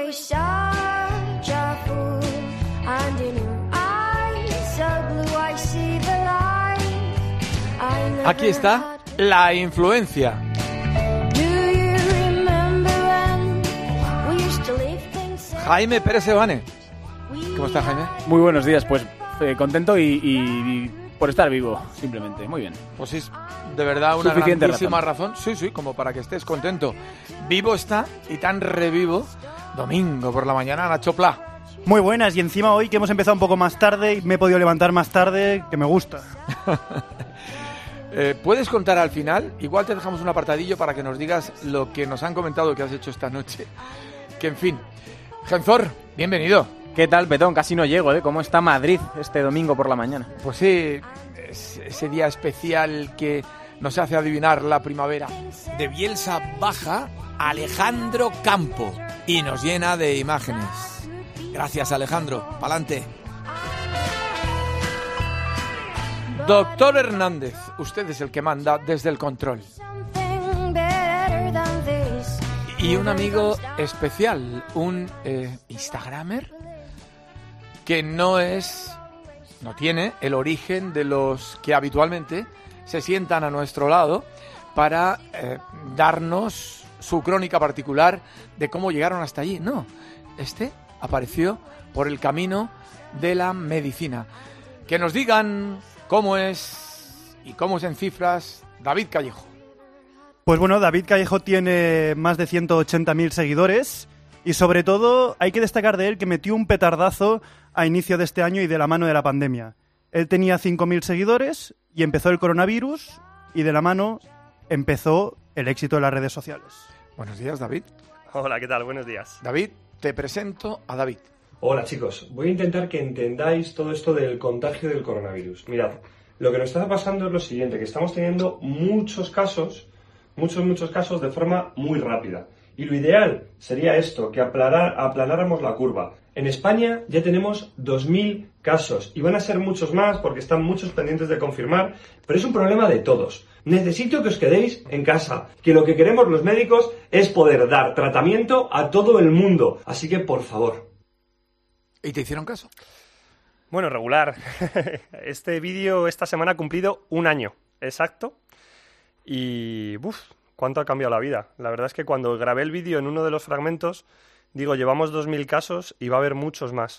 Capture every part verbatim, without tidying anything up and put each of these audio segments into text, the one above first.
Aquí está la influencia. Jaime Pérez Sebane. ¿Cómo está, Jaime? Muy buenos días, pues eh, contento y, y, y por estar vivo, simplemente. Muy bien. Pues es de verdad una Suficiente grandísima razón. razón. Sí, sí, como para que estés contento. Vivo está y tan revivo. Domingo por la mañana, Nacho Pla. Muy buenas, y encima hoy que hemos empezado un poco más tarde y me he podido levantar más tarde, que me gusta. eh, ¿Puedes contar al final? Igual te dejamos un apartadillo para que nos digas lo que nos han comentado que has hecho esta noche. Que en fin. Genzor, bienvenido. ¿Qué tal, Petón? Casi no llego, ¿eh? ¿Cómo está Madrid este domingo por la mañana? Pues sí, es ese día especial que nos hace adivinar la primavera. De Bielsa baja Alejandro Campo y nos llena de imágenes. Gracias, Alejandro. Pa'lante. Doctor Hernández, usted es el que manda desde el control. Y un amigo especial, un eh, Instagramer que no es, no tiene el origen de los que habitualmente se sientan a nuestro lado para eh, darnos su crónica particular de cómo llegaron hasta allí. No, este apareció por el camino de la medicina. Que nos digan cómo es y cómo es en cifras David Callejo. Pues bueno, David Callejo tiene más de ciento ochenta mil seguidores y sobre todo hay que destacar de él que metió un petardazo a inicio de este año y de la mano de la pandemia. Él tenía cinco mil seguidores y empezó el coronavirus y de la mano empezó el éxito de las redes sociales. Buenos días, David. Hola, ¿qué tal? Buenos días. David, te presento a David. Hola, chicos. Voy a intentar que entendáis todo esto del contagio del coronavirus. Mirad, lo que nos está pasando es lo siguiente, que estamos teniendo muchos casos, muchos, muchos casos de forma muy rápida. Y lo ideal sería esto, que aplanar, aplanáramos la curva. En España ya tenemos dos mil casos y van a ser muchos más porque están muchos pendientes de confirmar, pero es un problema de todos. Necesito que os quedéis en casa, que lo que queremos los médicos es poder dar tratamiento a todo el mundo. Así que, por favor. ¿Y te hicieron caso? Bueno, regular. Este vídeo esta semana ha cumplido un año exacto y uf, cuánto ha cambiado la vida. La verdad es que cuando grabé el vídeo en uno de los fragmentos, digo, llevamos dos mil casos y va a haber muchos más.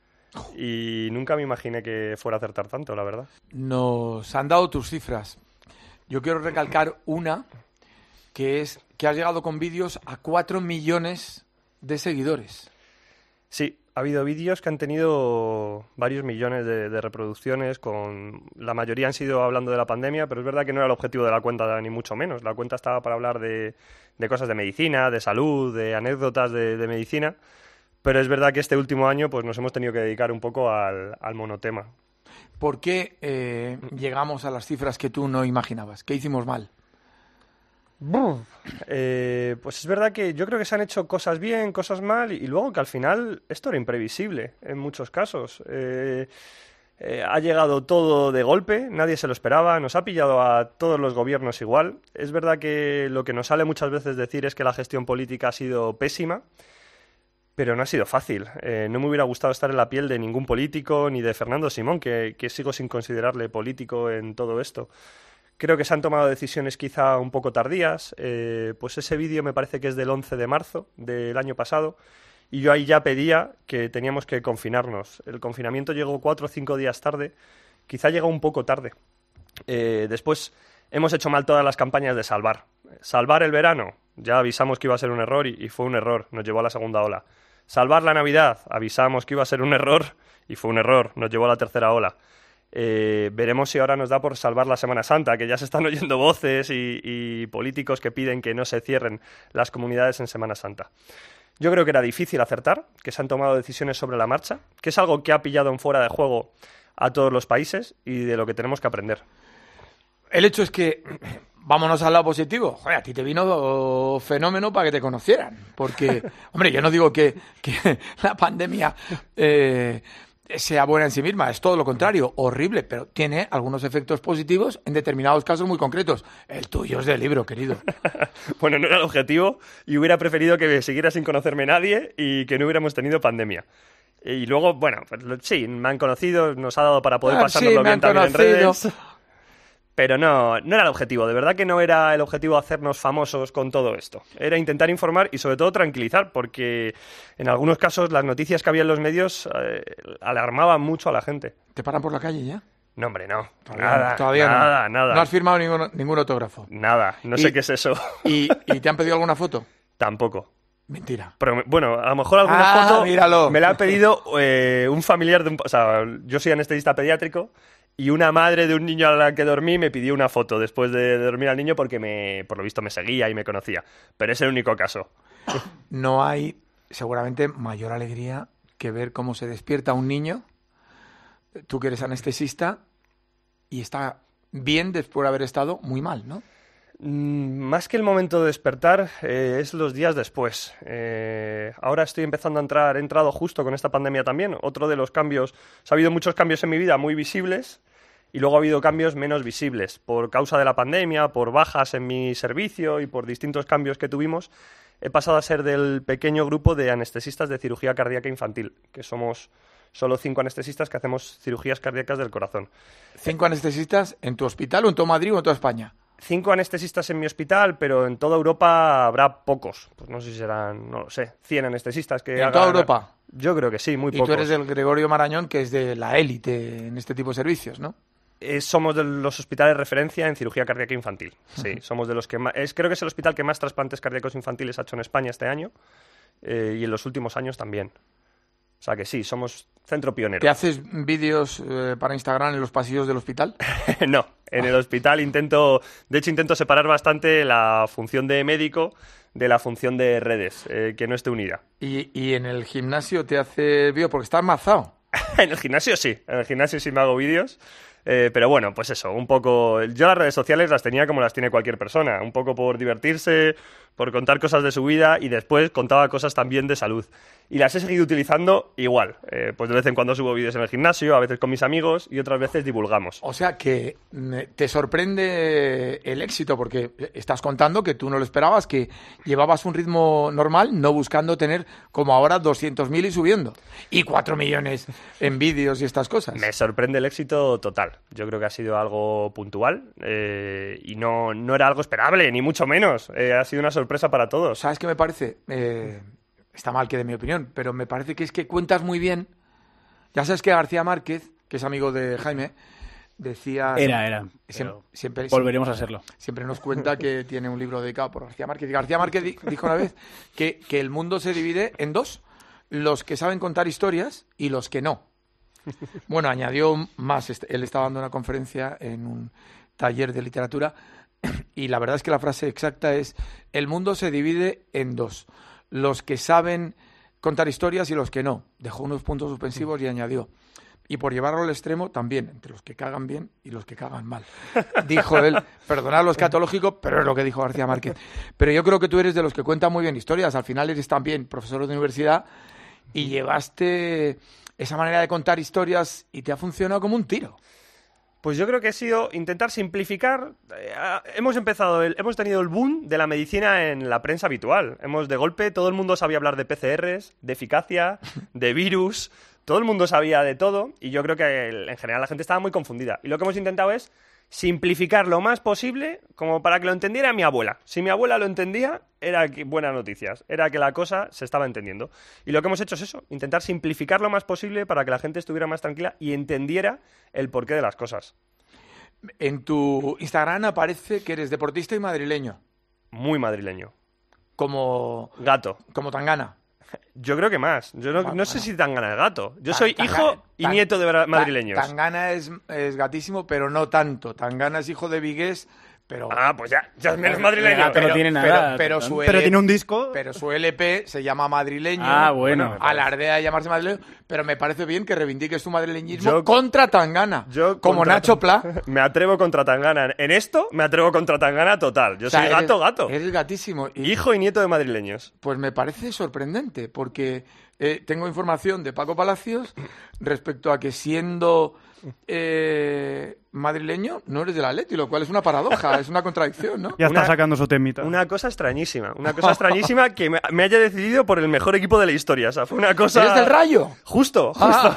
Y nunca me imaginé que fuera a acertar tanto, la verdad. Nos han dado tus cifras. Yo quiero recalcar una, que es que has llegado con vídeos a cuatro millones de seguidores. Sí, ha habido vídeos que han tenido varios millones de, de reproducciones, con la mayoría han sido hablando de la pandemia, pero es verdad que no era el objetivo de la cuenta, ni mucho menos. La cuenta estaba para hablar de, de cosas de medicina, de salud, de anécdotas de, de medicina, pero es verdad que este último año pues nos hemos tenido que dedicar un poco al, al monotema. ¿Por qué eh, llegamos a las cifras que tú no imaginabas? ¿Qué hicimos mal? Eh, pues es verdad que yo creo que se han hecho cosas bien, cosas mal, y, y luego que al final esto era imprevisible en muchos casos. Eh, eh, ha llegado todo de golpe, nadie se lo esperaba, nos ha pillado a todos los gobiernos igual. Es verdad que lo que nos sale muchas veces decir es que la gestión política ha sido pésima, pero no ha sido fácil. Eh, no me hubiera gustado estar en la piel de ningún político, ni de Fernando Simón, que, que sigo sin considerarle político en todo esto. Creo que se han tomado decisiones quizá un poco tardías. Eh, pues ese vídeo me parece que es del once de marzo del año pasado y yo ahí ya pedía que teníamos que confinarnos. El confinamiento llegó cuatro o cinco días tarde, quizá llegó un poco tarde. Eh, después hemos hecho mal todas las campañas de salvar. Salvar el verano, ya avisamos que iba a ser un error y, y fue un error, nos llevó a la segunda ola. Salvar la Navidad, avisamos que iba a ser un error y fue un error, nos llevó a la tercera ola. Eh, veremos si ahora nos da por salvar la Semana Santa, que ya se están oyendo voces y, y políticos que piden que no se cierren las comunidades en Semana Santa. Yo creo que era difícil acertar, que se han tomado decisiones sobre la marcha, que es algo que ha pillado en fuera de juego a todos los países y de lo que tenemos que aprender. El hecho es que, vámonos al lado positivo, joder, a ti te vino fenómeno para que te conocieran, porque, hombre, yo no digo que, que la pandemia... Eh, sea buena en sí misma, es todo lo contrario, horrible, pero tiene algunos efectos positivos en determinados casos muy concretos. El tuyo es de libro, querido. Bueno, no era el objetivo y hubiera preferido que siguiera sin conocerme nadie y que no hubiéramos tenido pandemia. Y luego, bueno, pues sí, me han conocido, nos ha dado para poder Ah, pasárnoslo sí, me bien han también en conocido. redes. Pero no, no era el objetivo, de verdad que no era el objetivo hacernos famosos con todo esto. Era intentar informar y sobre todo tranquilizar, porque en algunos casos las noticias que había en los medios eh, alarmaban mucho a la gente. ¿Te paran por la calle ya? No, hombre, no. Todavía nada, no, todavía nada, no. nada. No has firmado ningún, ningún autógrafo. Nada, no Y- sé qué es eso. ¿Y, ¿Y te han pedido alguna foto? Tampoco. Mentira. Pero, bueno, a lo mejor alguna Ah, foto míralo. me la ha pedido eh, un familiar de un... O sea, yo soy anestesista pediátrico y una madre de un niño a la que dormí me pidió una foto después de dormir al niño porque me, por lo visto me seguía y me conocía. Pero es el único caso. No hay seguramente mayor alegría que ver cómo se despierta un niño, tú que eres anestesista, y está bien después de haber estado muy mal, ¿no? Mm, Más que el momento de despertar, eh, es los días después. Eh, ahora estoy empezando a entrar, he entrado justo con esta pandemia también. Otro de los cambios, o sea, ha habido muchos cambios en mi vida muy visibles y luego ha habido cambios menos visibles por causa de la pandemia, por bajas en mi servicio y por distintos cambios que tuvimos. He pasado a ser del pequeño grupo de anestesistas de cirugía cardíaca infantil, que somos solo cinco anestesistas que hacemos cirugías cardíacas del corazón. ¿Cinco anestesistas en tu hospital o en todo Madrid o en toda España? Cinco anestesistas en mi hospital, pero en toda Europa habrá pocos. Pues no sé si serán, no lo sé, cien anestesistas que ¿En hagan- toda Europa? Yo creo que sí, muy Y pocos. tú eres del Gregorio Marañón, que es de la élite en este tipo de servicios, ¿no? Eh, somos de los hospitales de referencia en cirugía cardíaca infantil. Sí, somos de los que más... Es, creo que es el hospital que más trasplantes cardíacos infantiles ha hecho en España este año eh, y en los últimos años también. O sea que sí, somos centro pionero. ¿Te haces vídeos eh, para Instagram en los pasillos del hospital? No, en el hospital intento, de hecho intento separar bastante la función de médico de la función de redes, eh, que no esté unida. ¿Y, y en el gimnasio te hace vídeo porque estás mazado? En el gimnasio sí, en el gimnasio sí me hago vídeos, eh, pero bueno, pues eso, un poco... Yo las redes sociales las tenía como las tiene cualquier persona, un poco por divertirse, por contar cosas de su vida y después contaba cosas también de salud. Y las he seguido utilizando igual, eh, pues de vez en cuando subo vídeos en el gimnasio, a veces con mis amigos y otras veces divulgamos. O sea que mm, te sorprende el éxito porque estás contando que tú no lo esperabas, que llevabas un ritmo normal, no buscando tener como ahora doscientos mil y subiendo. Y cuatro millones en vídeos y estas cosas. Me sorprende el éxito total. Yo creo que ha sido algo puntual eh, y no, no era algo esperable, ni mucho menos. Eh, ha sido una sorpresa para todos. ¿Sabes qué me parece? Eh, está mal que dé mi opinión, pero me parece que es que cuentas muy bien. Ya sabes que García Márquez, que es amigo de Jaime, decía... Era, era. Siempre, pero siempre, volveremos a serlo. siempre nos cuenta que tiene un libro dedicado por García Márquez. Y García Márquez di- dijo una vez que, que el mundo se divide en dos, los que saben contar historias y los que no. Bueno, añadió más. Est- Él estaba dando una conferencia en un taller de literatura y la verdad es que la frase exacta es: el mundo se divide en dos, los que saben contar historias y los que no. Dejó unos puntos suspensivos y añadió: y por llevarlo al extremo también, entre los que cagan bien y los que cagan mal. Dijo él, perdonad lo escatológico, pero es lo que dijo García Márquez. Pero yo creo que tú eres de los que cuentan muy bien historias. Al final eres también profesor de universidad y llevaste esa manera de contar historias y te ha funcionado como un tiro. Pues yo creo que ha sido intentar simplificar. Eh, hemos empezado, el, hemos tenido el boom de la medicina en la prensa habitual. Hemos de golpe, todo el mundo sabía hablar de P C Rs, de eficacia, de virus. Todo el mundo sabía de todo y yo creo que en general la gente estaba muy confundida. Y lo que hemos intentado es simplificar lo más posible como para que lo entendiera mi abuela. Si mi abuela lo entendía, era que, buenas noticias, era que la cosa se estaba entendiendo. Y lo que hemos hecho es eso, intentar simplificar lo más posible para que la gente estuviera más tranquila y entendiera el porqué de las cosas. En tu Instagram aparece que eres deportista y madrileño, Muy madrileño. como, Gato. como Tangana. Yo creo que más. Yo no, Bueno, no sé bueno. si tan gana el gato. Yo Ta- soy Tanga- hijo y Tan- nieto de bra- Ta- madrileños. Tangana es, es gatísimo, pero no tanto. Tangana es hijo de vigués, Pero, Ah, pues ya, ya es menos madrileño. Gato no tiene nada. Pero, pero su Pero L- tiene un disco. pero su L P se llama Madrileño. Ah, bueno. Alardea de llamarse madrileño, pero me parece bien que reivindiques tu madrileñismo Yo- contra Tangana. Yo como contra- Nacho Pla. Me atrevo contra Tangana. En esto me atrevo contra Tangana total. Yo O sea, soy eres- gato, gato. Eres gatísimo. Y, Hijo y nieto de madrileños. Pues me parece sorprendente, porque eh, tengo información de Paco Palacios respecto a que siendo eh, madrileño no eres del Atleti, lo cual es una paradoja, es una contradicción, ¿no? Ya está Una- sacando su temita. Una cosa extrañísima. Una cosa extrañísima que me, me haya decidido por el mejor equipo de la historia. O sea, fue una cosa... ¿Eres del Rayo? Justo, justo.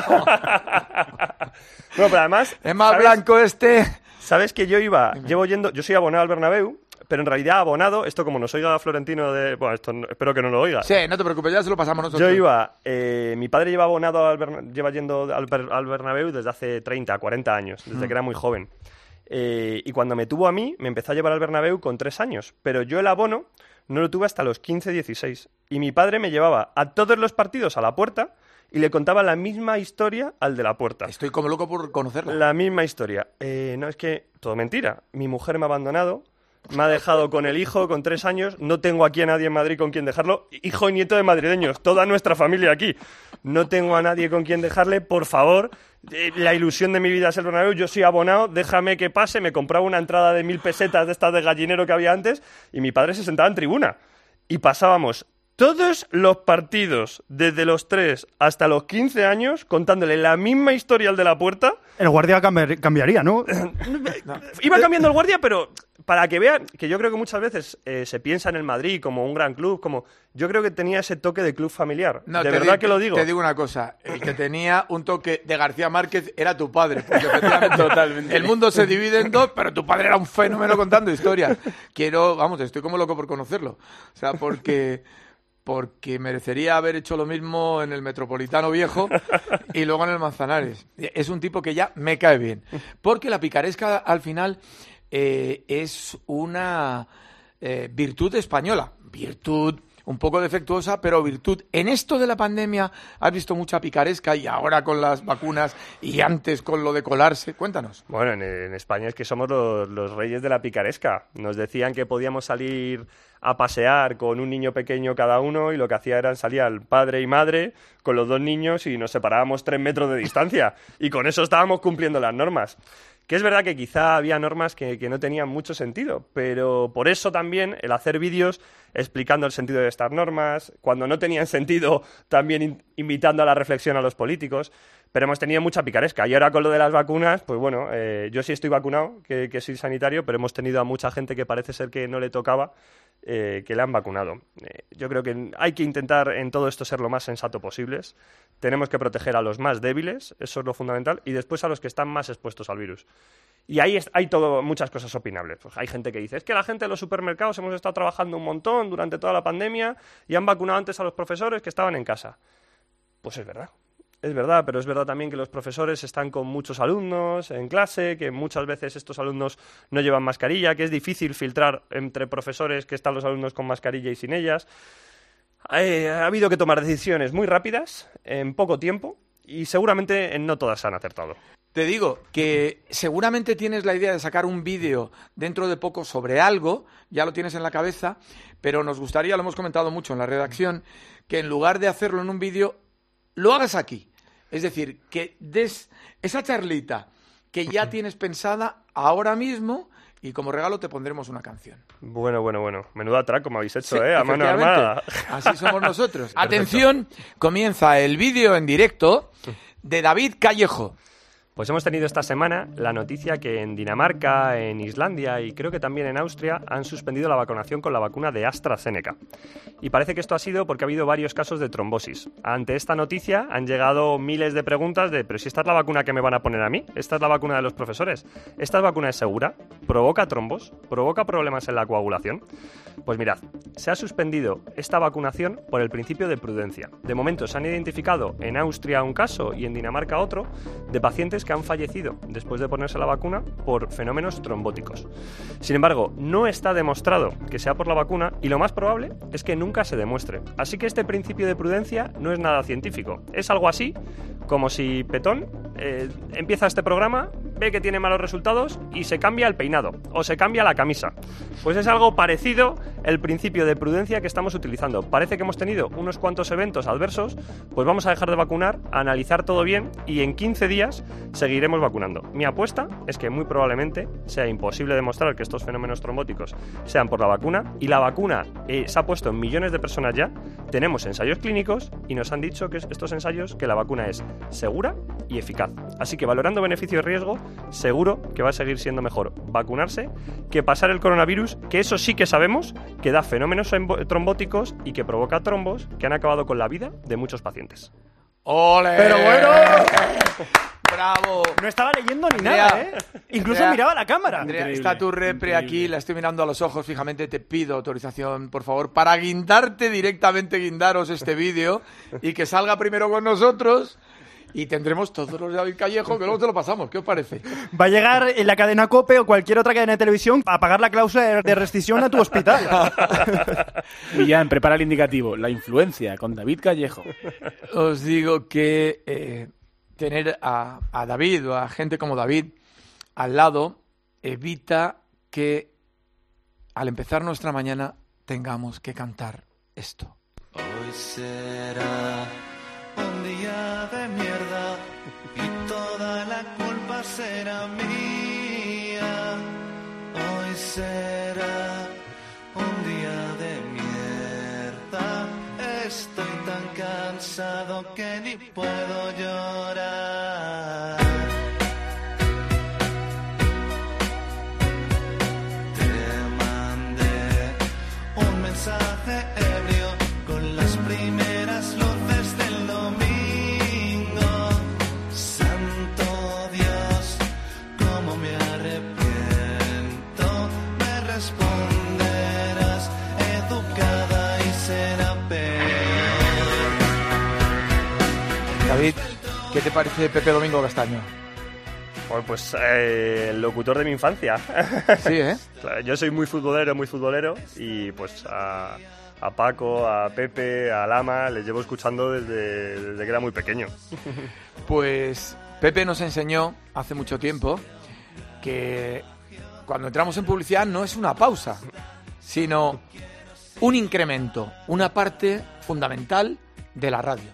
Ah. Bueno, pero además... Es más ¿sabes? blanco este. Sabes que yo iba, llevo yendo, yo soy abonado al Bernabéu, pero en realidad abonado, esto como nos oiga Florentino de, bueno, esto no- espero que no lo oiga. Sí, no te preocupes, ya se lo pasamos nosotros. Yo iba, eh, mi padre lleva abonado al Berna- lleva yendo al, Ber- al Bernabéu desde hace treinta, cuarenta años, desde Mm. que era muy joven. Eh, y cuando me tuvo a mí, me empezó a llevar al Bernabéu con tres años, pero yo el abono no lo tuve hasta los quince, dieciséis. Y mi padre me llevaba a todos los partidos a la puerta y le contaba la misma historia al de la puerta. Estoy como loco por conocerla. La misma historia. Eh, no, es que todo mentira. Mi mujer me ha abandonado, me ha dejado con el hijo con tres años, no tengo aquí a nadie en Madrid con quien dejarlo. Hijo y nieto de madrileños, toda nuestra familia aquí. No tengo a nadie con quien dejarle, por favor. Eh, la ilusión de mi vida es el Bernabéu, yo soy abonado, déjame que pase. Me compraba una entrada de mil pesetas de estas de gallinero que había antes y mi padre se sentaba en tribuna. Y pasábamos todos los partidos, desde los tres hasta los quince años, contándole la misma historia al de la puerta. El guardia cambiar- cambiaría, ¿no? Iba cambiando el guardia, pero para que vean que yo creo que muchas veces eh, se piensa en el Madrid como un gran club, como yo creo que tenía ese toque de club familiar. No, de te verdad di- que lo digo. Te digo una cosa, el que tenía un toque de García Márquez era tu padre, porque efectivamente Totalmente. el mundo se divide en dos, pero tu padre era un fenómeno contando historias. Quiero, vamos, estoy como loco por conocerlo. O sea, porque porque merecería haber hecho lo mismo en el Metropolitano Viejo y luego en el Manzanares. Es un tipo que ya me cae bien. Porque la picaresca al final eh, es una eh, virtud española. Virtud un poco defectuosa, pero virtud. En esto de la pandemia has visto mucha picaresca y ahora con las vacunas y antes con lo de colarse. Cuéntanos. Bueno, en, en España es que somos los, los reyes de la picaresca. Nos decían que podíamos salir a pasear con un niño pequeño cada uno y lo que hacía era salir el padre y madre con los dos niños y nos separábamos tres metros de distancia. Y con eso estábamos cumpliendo las normas. Que es verdad que quizá había normas que, que no tenían mucho sentido, pero por eso también el hacer vídeos explicando el sentido de estas normas, cuando no tenían sentido también in- invitando a la reflexión a los políticos, pero hemos tenido mucha picaresca. Y ahora con lo de las vacunas, pues bueno, eh, yo sí estoy vacunado, que, que soy sanitario, pero hemos tenido a mucha gente que parece ser que no le tocaba, eh, que le han vacunado. Eh, yo creo que hay que intentar en todo esto ser lo más sensato posibles. Tenemos que proteger a los más débiles, eso es lo fundamental, y después a los que están más expuestos al virus. Y ahí es- hay todo, muchas cosas opinables. Pues hay gente que dice, es que la gente de los supermercados hemos estado trabajando un montón durante toda la pandemia y han vacunado antes a los profesores que estaban en casa. Pues es verdad. Es verdad, pero es verdad también que los profesores están con muchos alumnos en clase, que muchas veces estos alumnos no llevan mascarilla, que es difícil filtrar entre profesores que están los alumnos con mascarilla y sin ellas. Eh, ha habido que tomar decisiones muy rápidas, en poco tiempo, y seguramente en no todas se han acertado. Te digo que seguramente tienes la idea de sacar un vídeo dentro de poco sobre algo, ya lo tienes en la cabeza, pero nos gustaría, lo hemos comentado mucho en la redacción, que en lugar de hacerlo en un vídeo, lo hagas aquí. Es decir, que des esa charlita que ya tienes pensada ahora mismo y como regalo te pondremos una canción. Bueno, bueno, bueno. Menudo atraco me habéis hecho, Sí, ¿eh? A mano efectivamente. armada. Así somos nosotros. Atención, comienza el vídeo en directo de David Callejo. Pues hemos tenido esta semana la noticia que en Dinamarca, en Islandia y creo que también en Austria han suspendido la vacunación con la vacuna de AstraZeneca. Y parece que esto ha sido porque ha habido varios casos de trombosis. Ante esta noticia han llegado miles de preguntas de ¿pero si esta es la vacuna que me van a poner a mí? ¿Esta es la vacuna de los profesores? ¿Esta vacuna es segura? ¿Provoca trombos? ¿Provoca problemas en la coagulación? Pues mirad, se ha suspendido esta vacunación por el principio de prudencia. De momento se han identificado en Austria un caso y en Dinamarca otro de pacientes que han fallecido después de ponerse la vacuna por fenómenos trombóticos. Sin embargo, no está demostrado que sea por la vacuna y lo más probable es que nunca se demuestre. Así que este principio de prudencia no es nada científico. Es algo así como si Petón eh, empieza este programa, ve que tiene malos resultados y se cambia el peinado o se cambia la camisa. Pues es algo parecido el principio de prudencia que estamos utilizando. Parece que hemos tenido unos cuantos eventos adversos, pues vamos a dejar de vacunar, a analizar todo bien y en quince días seguiremos vacunando. Mi apuesta es que muy probablemente sea imposible demostrar que estos fenómenos trombóticos sean por la vacuna, y la vacuna eh, se ha puesto en millones de personas ya, tenemos ensayos clínicos y nos han dicho que estos ensayos que la vacuna es segura y eficaz. Así que valorando beneficio y riesgo, seguro que va a seguir siendo mejor vacunarse que pasar el coronavirus, que eso sí que sabemos que da fenómenos trombóticos y que provoca trombos que han acabado con la vida de muchos pacientes. ¡Ole! Pero bueno, ¡bravo! no estaba leyendo ni Andrea, nada, ¿eh? Incluso Andrea, miraba la cámara. Andrea, Increíble, está tu repre increíble. aquí, la estoy mirando a los ojos fijamente. Te pido autorización, por favor, para guindarte directamente, guindaros este vídeo y que salga primero con nosotros. Y tendremos todos los de David Callejo, que luego te lo pasamos. ¿Qué os parece? Va a llegar en la cadena COPE o cualquier otra cadena de televisión a pagar la cláusula de rescisión a tu hospital. Millán, prepara el indicativo. La influencia con David Callejo. Os digo que eh, tener a, a David o a gente como David al lado evita que al empezar nuestra mañana tengamos que cantar esto. Hoy será un día de mierda y toda la culpa será mía. Hoy será un día de mierda. Estoy tan cansado que ni puedo llorar. Te mandé un mensaje ebrio con las primeras luces del domingo. Santo Dios, cómo me arrepiento. Me responderás educada y será peor. David, ¿qué te parece Pepe Domingo Castaño? Bueno, pues eh, el locutor de mi infancia. Sí, ¿eh? Yo soy muy futbolero, muy futbolero y pues a, a Paco, a Pepe, a Lama les llevo escuchando desde, desde que era muy pequeño. Pues Pepe nos enseñó hace mucho tiempo que cuando entramos en publicidad no es una pausa, sino un incremento, una parte fundamental de la radio.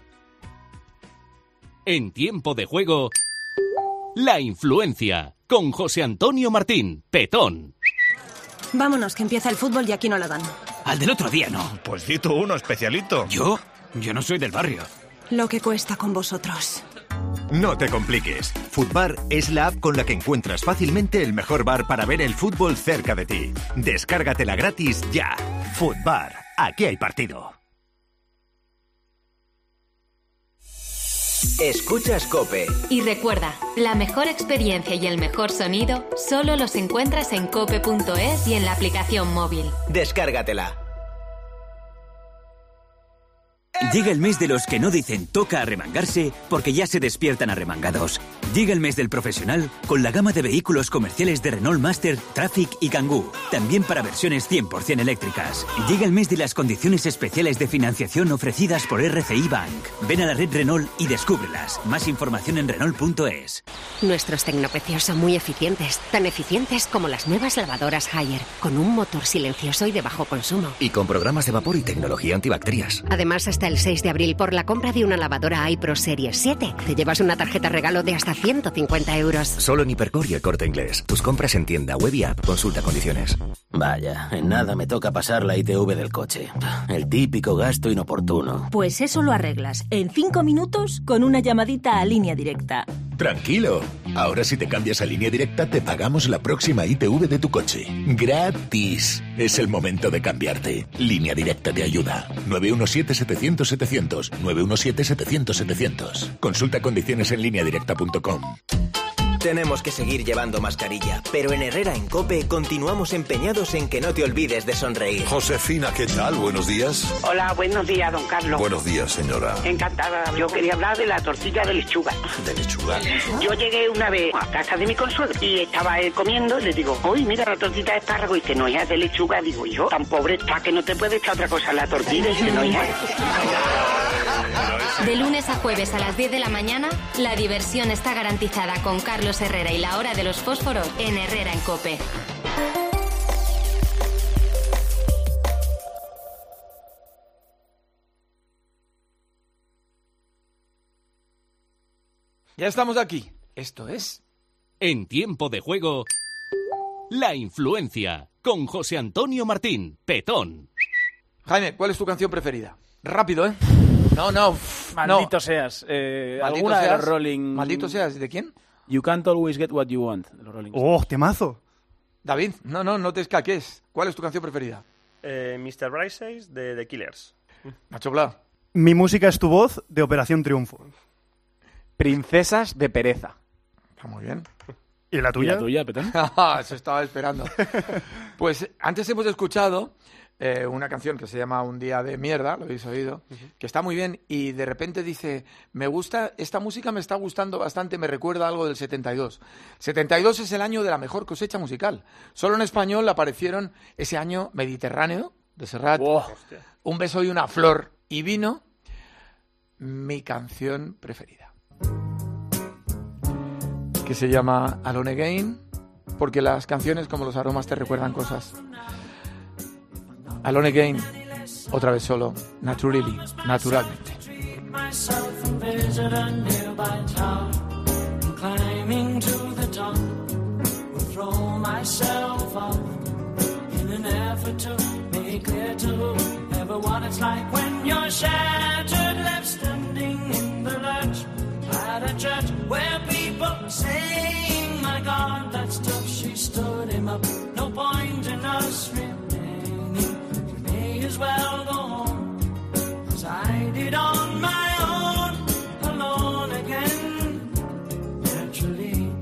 En Tiempo de Juego, La Influencia, con José Antonio Martín, Petón. Vámonos, que empieza el fútbol y aquí no lo dan. Al del otro día no. Pues di tú uno especialito. ¿Yo? Yo no soy del barrio. Lo que cuesta con vosotros. No te compliques. Footbar es la app con la que encuentras fácilmente el mejor bar para ver el fútbol cerca de ti. Descárgatela gratis ya. Footbar. Aquí hay partido. Escuchas COPE. Y recuerda, la mejor experiencia y el mejor sonido solo los encuentras en cope punto es y en la aplicación móvil. Descárgatela. Llega el mes de los que no dicen toca arremangarse porque ya se despiertan arremangados. Llega el mes del profesional con la gama de vehículos comerciales de Renault Master, Traffic y Kangoo, también para versiones cien por ciento eléctricas. Llega el mes de las condiciones especiales de financiación ofrecidas por R C I Bank. Ven a la red Renault y descúbrelas. Más información en Renault punto es. Nuestros tecnopecios son muy eficientes, tan eficientes como las nuevas lavadoras Haier, con un motor silencioso y de bajo consumo. Y con programas de vapor y tecnología antibacterias. Además, hasta el seis de abril, por la compra de una lavadora iPro Series siete, te llevas una tarjeta regalo de hasta ciento cincuenta euros. Solo en Hipercor y El Corte Inglés. Tus compras en tienda, web y app. Consulta condiciones. Vaya, en nada me toca pasar la I T V del coche. El típico gasto inoportuno. Pues eso lo arreglas en cinco minutos con una llamadita a Línea Directa. Tranquilo. Ahora si te cambias a Línea Directa te pagamos la próxima I T V de tu coche. Gratis. Es el momento de cambiarte. Línea Directa te ayuda. nueve uno siete setecientos setecientos. nueve uno siete setecientos setecientos. Consulta condiciones en línea directa punto com. Tenemos que seguir llevando mascarilla, pero en Herrera en COPE continuamos empeñados en que no te olvides de sonreír. Josefina, ¿qué tal? Buenos días. Hola, buenos días, don Carlos. Buenos días, señora. Encantada. Yo quería hablar de la tortilla de lechuga. ¿De lechuga? Yo llegué una vez a casa de mi consuegro y estaba él comiendo y le digo, uy, mira la tortita de espárrago, y que no es de lechuga. Digo, yo, tan pobre está que no te puede echar otra cosa en la tortilla y que no es. Pero De lunes a jueves a las diez de la mañana, la diversión está garantizada con Carlos Herrera y la hora de los fósforos en Herrera en COPE. Ya estamos aquí. Esto es... En Tiempo de Juego, La Influencia, con José Antonio Martín, Petón. Jaime, ¿cuál es tu canción preferida? Rápido, ¿eh? No, no. Maldito no. seas. Eh, Maldito ¿Alguna seas. de los Rolling... Maldito seas. ¿De quién? You can't always get what you want, de los Rolling Stones. ¡Oh, temazo! David, no, no, no te escaques. ¿Cuál es tu canción preferida? Eh, mister Brightside de The Killers. Nacho Bla. Mi música es tu voz, de Operación Triunfo. Princesas de Pereza. Está muy bien. ¿Y la tuya? ¿Y la tuya, Petón? Eso estaba esperando. Pues antes hemos escuchado eh, una canción que se llama Un día de mierda, lo habéis oído, uh-huh. que está muy bien y de repente dice, me gusta, esta música me está gustando bastante, me recuerda algo del setenta y dos. setenta y dos es el año de la mejor cosecha musical. Solo en español aparecieron ese año Mediterráneo, de Serrat, wow. Un beso y una flor, y vino mi canción preferida, que se llama Alone Again, porque las canciones como los aromas te recuerdan cosas. Alone Again, otra vez solo, naturally, naturalmente. At a church where people saying, my God, that stuff, she stood him up. No point in us remaining. You may as well go home, as I did on my own, alone again. Naturally,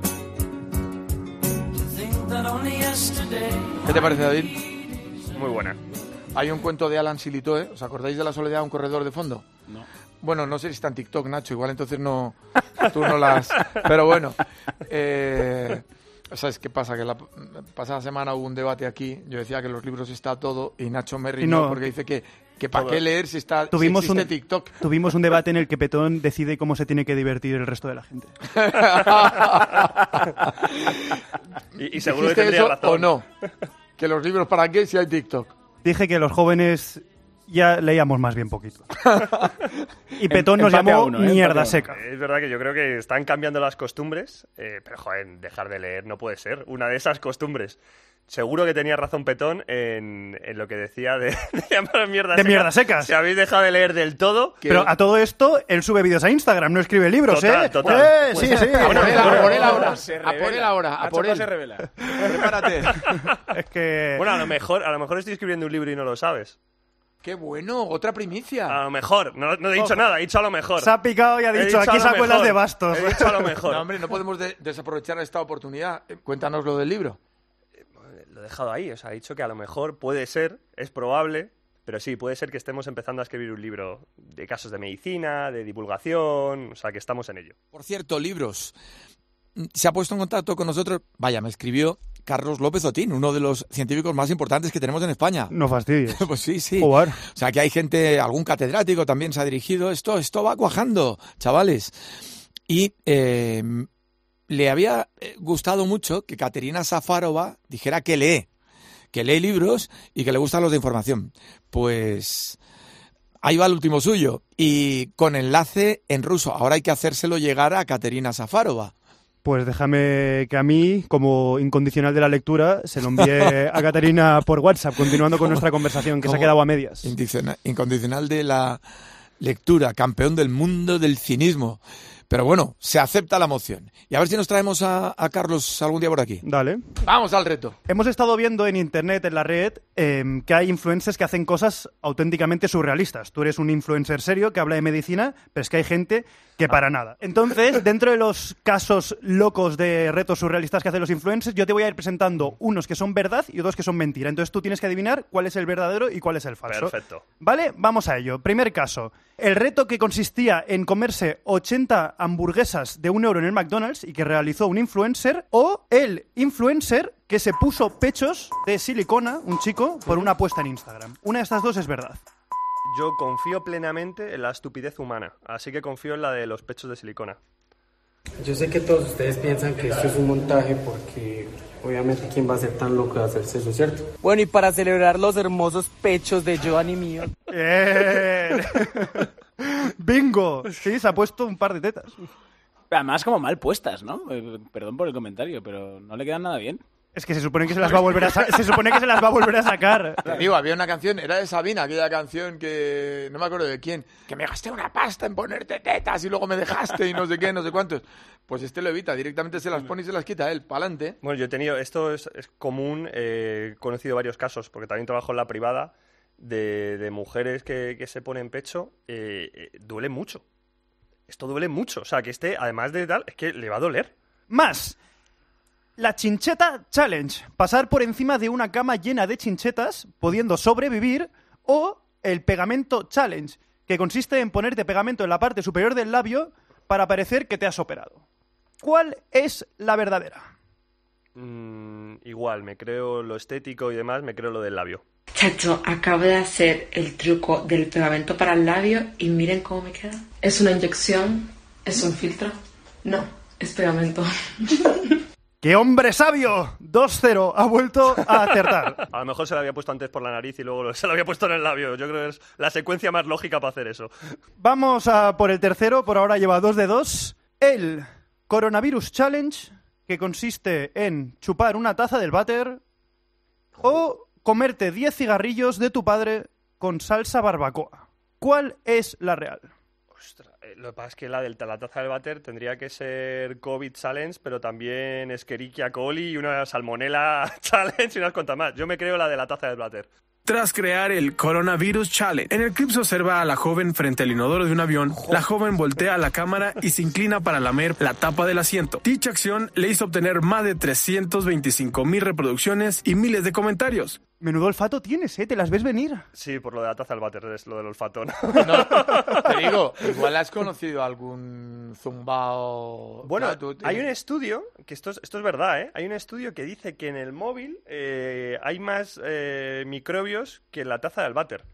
to think that only yesterday. ¿Qué te parece, David? Muy buena. Hay un cuento de Alan Silitoe, ¿os acordáis de La soledad a un corredor de fondo? No. Bueno, no sé si está en TikTok, Nacho, igual entonces no, tú no las... Pero bueno, eh, ¿sabes qué pasa? Que la pasada semana hubo un debate aquí, yo decía que los libros está todo y Nacho me riñó no, porque dice que, que para qué leer si, está, tuvimos si existe un, TikTok. Tuvimos un debate en el que Petón decide cómo se tiene que divertir el resto de la gente. y, y seguro que tendría eso razón. ¿O no? ¿Que los libros para qué si hay TikTok? Dije que los jóvenes... ya leíamos más bien poquito. Y Petón nos Empate llamó uno, ¿eh? mierda seca. Es verdad que yo creo que están cambiando las costumbres, eh, pero joder, dejar de leer no puede ser una de esas costumbres. Seguro que tenía razón Petón en, en lo que decía de, de llamar mierda de seca. mierda secas. Si habéis dejado de leer del todo... Que... Pero a todo esto, él sube vídeos a Instagram, no escribe libros, total, ¿eh? Total, eh, pues, sí, sí. A por él, a por él ahora. A por él ahora. A por él. se revela. Prepárate. Es que... Bueno, a lo mejor, a lo mejor estoy escribiendo un libro y no lo sabes. ¡Qué bueno! Otra primicia. A lo mejor. No, no he dicho oh. nada, he dicho a lo mejor. Se ha picado y ha dicho, aquí saco las de bastos. He dicho a lo mejor. No, hombre, no podemos de- desaprovechar esta oportunidad. Cuéntanos lo del libro. Lo he dejado ahí, o sea, he dicho que a lo mejor puede ser, es probable, pero sí, puede ser que estemos empezando a escribir un libro de casos de medicina, de divulgación, o sea, que estamos en ello. Por cierto, libros. Se ha puesto en contacto con nosotros, vaya, me escribió Carlos López Otín, uno de los científicos más importantes que tenemos en España. No fastidies. Pues sí, sí. Jugar. O sea, que hay gente, algún catedrático también se ha dirigido. Esto, esto va cuajando, chavales. Y eh, le había gustado mucho que Katerina Safarova dijera que lee, que lee libros y que le gustan los de información. Pues ahí va el último suyo. Y con enlace en ruso. Ahora hay que hacérselo llegar a Katerina Safarova. Pues déjame que a mí, como incondicional de la lectura, se lo envíe a Caterina por WhatsApp, continuando con nuestra conversación, que se ha quedado a medias. Incondicional de la lectura, campeón del mundo del cinismo. Pero bueno, se acepta la moción. Y a ver si nos traemos a, a Carlos algún día por aquí. Dale. Vamos al reto. Hemos estado viendo en internet, en la red, eh, que hay influencers que hacen cosas auténticamente surrealistas. Tú eres un influencer serio que habla de medicina, pero es que hay gente que para nada. Entonces, dentro de los casos locos de retos surrealistas que hacen los influencers, yo te voy a ir presentando unos que son verdad y otros que son mentira. Entonces tú tienes que adivinar cuál es el verdadero y cuál es el falso. Perfecto. ¿Vale? Vamos a ello. Primer caso. El reto que consistía en comerse ochenta hamburguesas de un euro en el McDonald's y que realizó un influencer, o el influencer que se puso pechos de silicona, un chico, por una apuesta en Instagram. Una de estas dos es verdad. yo confío plenamente en la estupidez humana, así que confío en la de los pechos de silicona. Yo sé que todos ustedes piensan que esto es un montaje porque obviamente quién va a ser tan loco de hacerse eso, ¿cierto? Bueno, y para celebrar los hermosos pechos de Giovanni mío. ¡Bien! ¡Bingo! Sí, se ha puesto un par de tetas. Además como mal puestas, ¿no? Eh, perdón por el comentario, pero no le quedan nada bien. Es que se supone que se las va a volver a sa- se supone que se las va a volver a sacar. Te digo, había una canción, era de Sabina, aquella canción que no me acuerdo de quién, que me gasté una pasta en ponerte tetas y luego me dejaste y no sé qué, no sé cuántos. Pues este lo evita, directamente se las pone y se las quita él, pa'lante. Bueno, yo he tenido, esto es, es común, eh, he conocido varios casos, porque también trabajo en la privada, de, de mujeres que, que se ponen pecho, eh, eh, duele mucho. Esto duele mucho, o sea, que este, además de tal, es que le va a doler. Más. La chincheta challenge. Pasar por encima de una cama llena de chinchetas, pudiendo sobrevivir. O el pegamento challenge, que consiste en ponerte pegamento en la parte superior del labio para parecer que te has operado. ¿Cuál es la verdadera? Mm, igual, me creo lo estético y demás, me creo lo del labio. Chacho, acabo de hacer el truco del pegamento para el labio y miren cómo me queda. ¿Es una inyección? ¿Es un filtro? No, es pegamento. ¡Qué hombre sabio! dos cero, ha vuelto a acertar. A lo mejor se lo había puesto antes por la nariz y luego se lo había puesto en el labio. Yo creo que es la secuencia más lógica para hacer eso. Vamos a por el tercero, por ahora lleva dos de dos. El Coronavirus Challenge, que consiste en chupar una taza del váter o comerte diez cigarrillos de tu padre con salsa barbacoa. ¿Cuál es la real? Ostras, eh, lo que pasa es que la del la taza del váter tendría que ser COVID Challenge, pero también Escherichia coli y una Salmonella Challenge y unas cuantas más. Yo me creo la de la taza del váter. Tras crear el Coronavirus Challenge, en el clip se observa a la joven frente al inodoro de un avión. La joven voltea a la cámara y se inclina para lamer la tapa del asiento. Dicha acción le hizo obtener más de trescientas veinticinco mil reproducciones y miles de comentarios. Menudo olfato tienes, ¿eh? ¿Te las ves venir? Sí, por lo de la taza del váter, es lo del olfato, ¿no? No, te digo, igual has conocido algún zumbao... Bueno, Claro, tú- tú- hay un estudio, que esto es, esto es verdad, ¿eh? Hay un estudio que dice que en el móvil eh, hay más eh, microbios que en la taza del váter.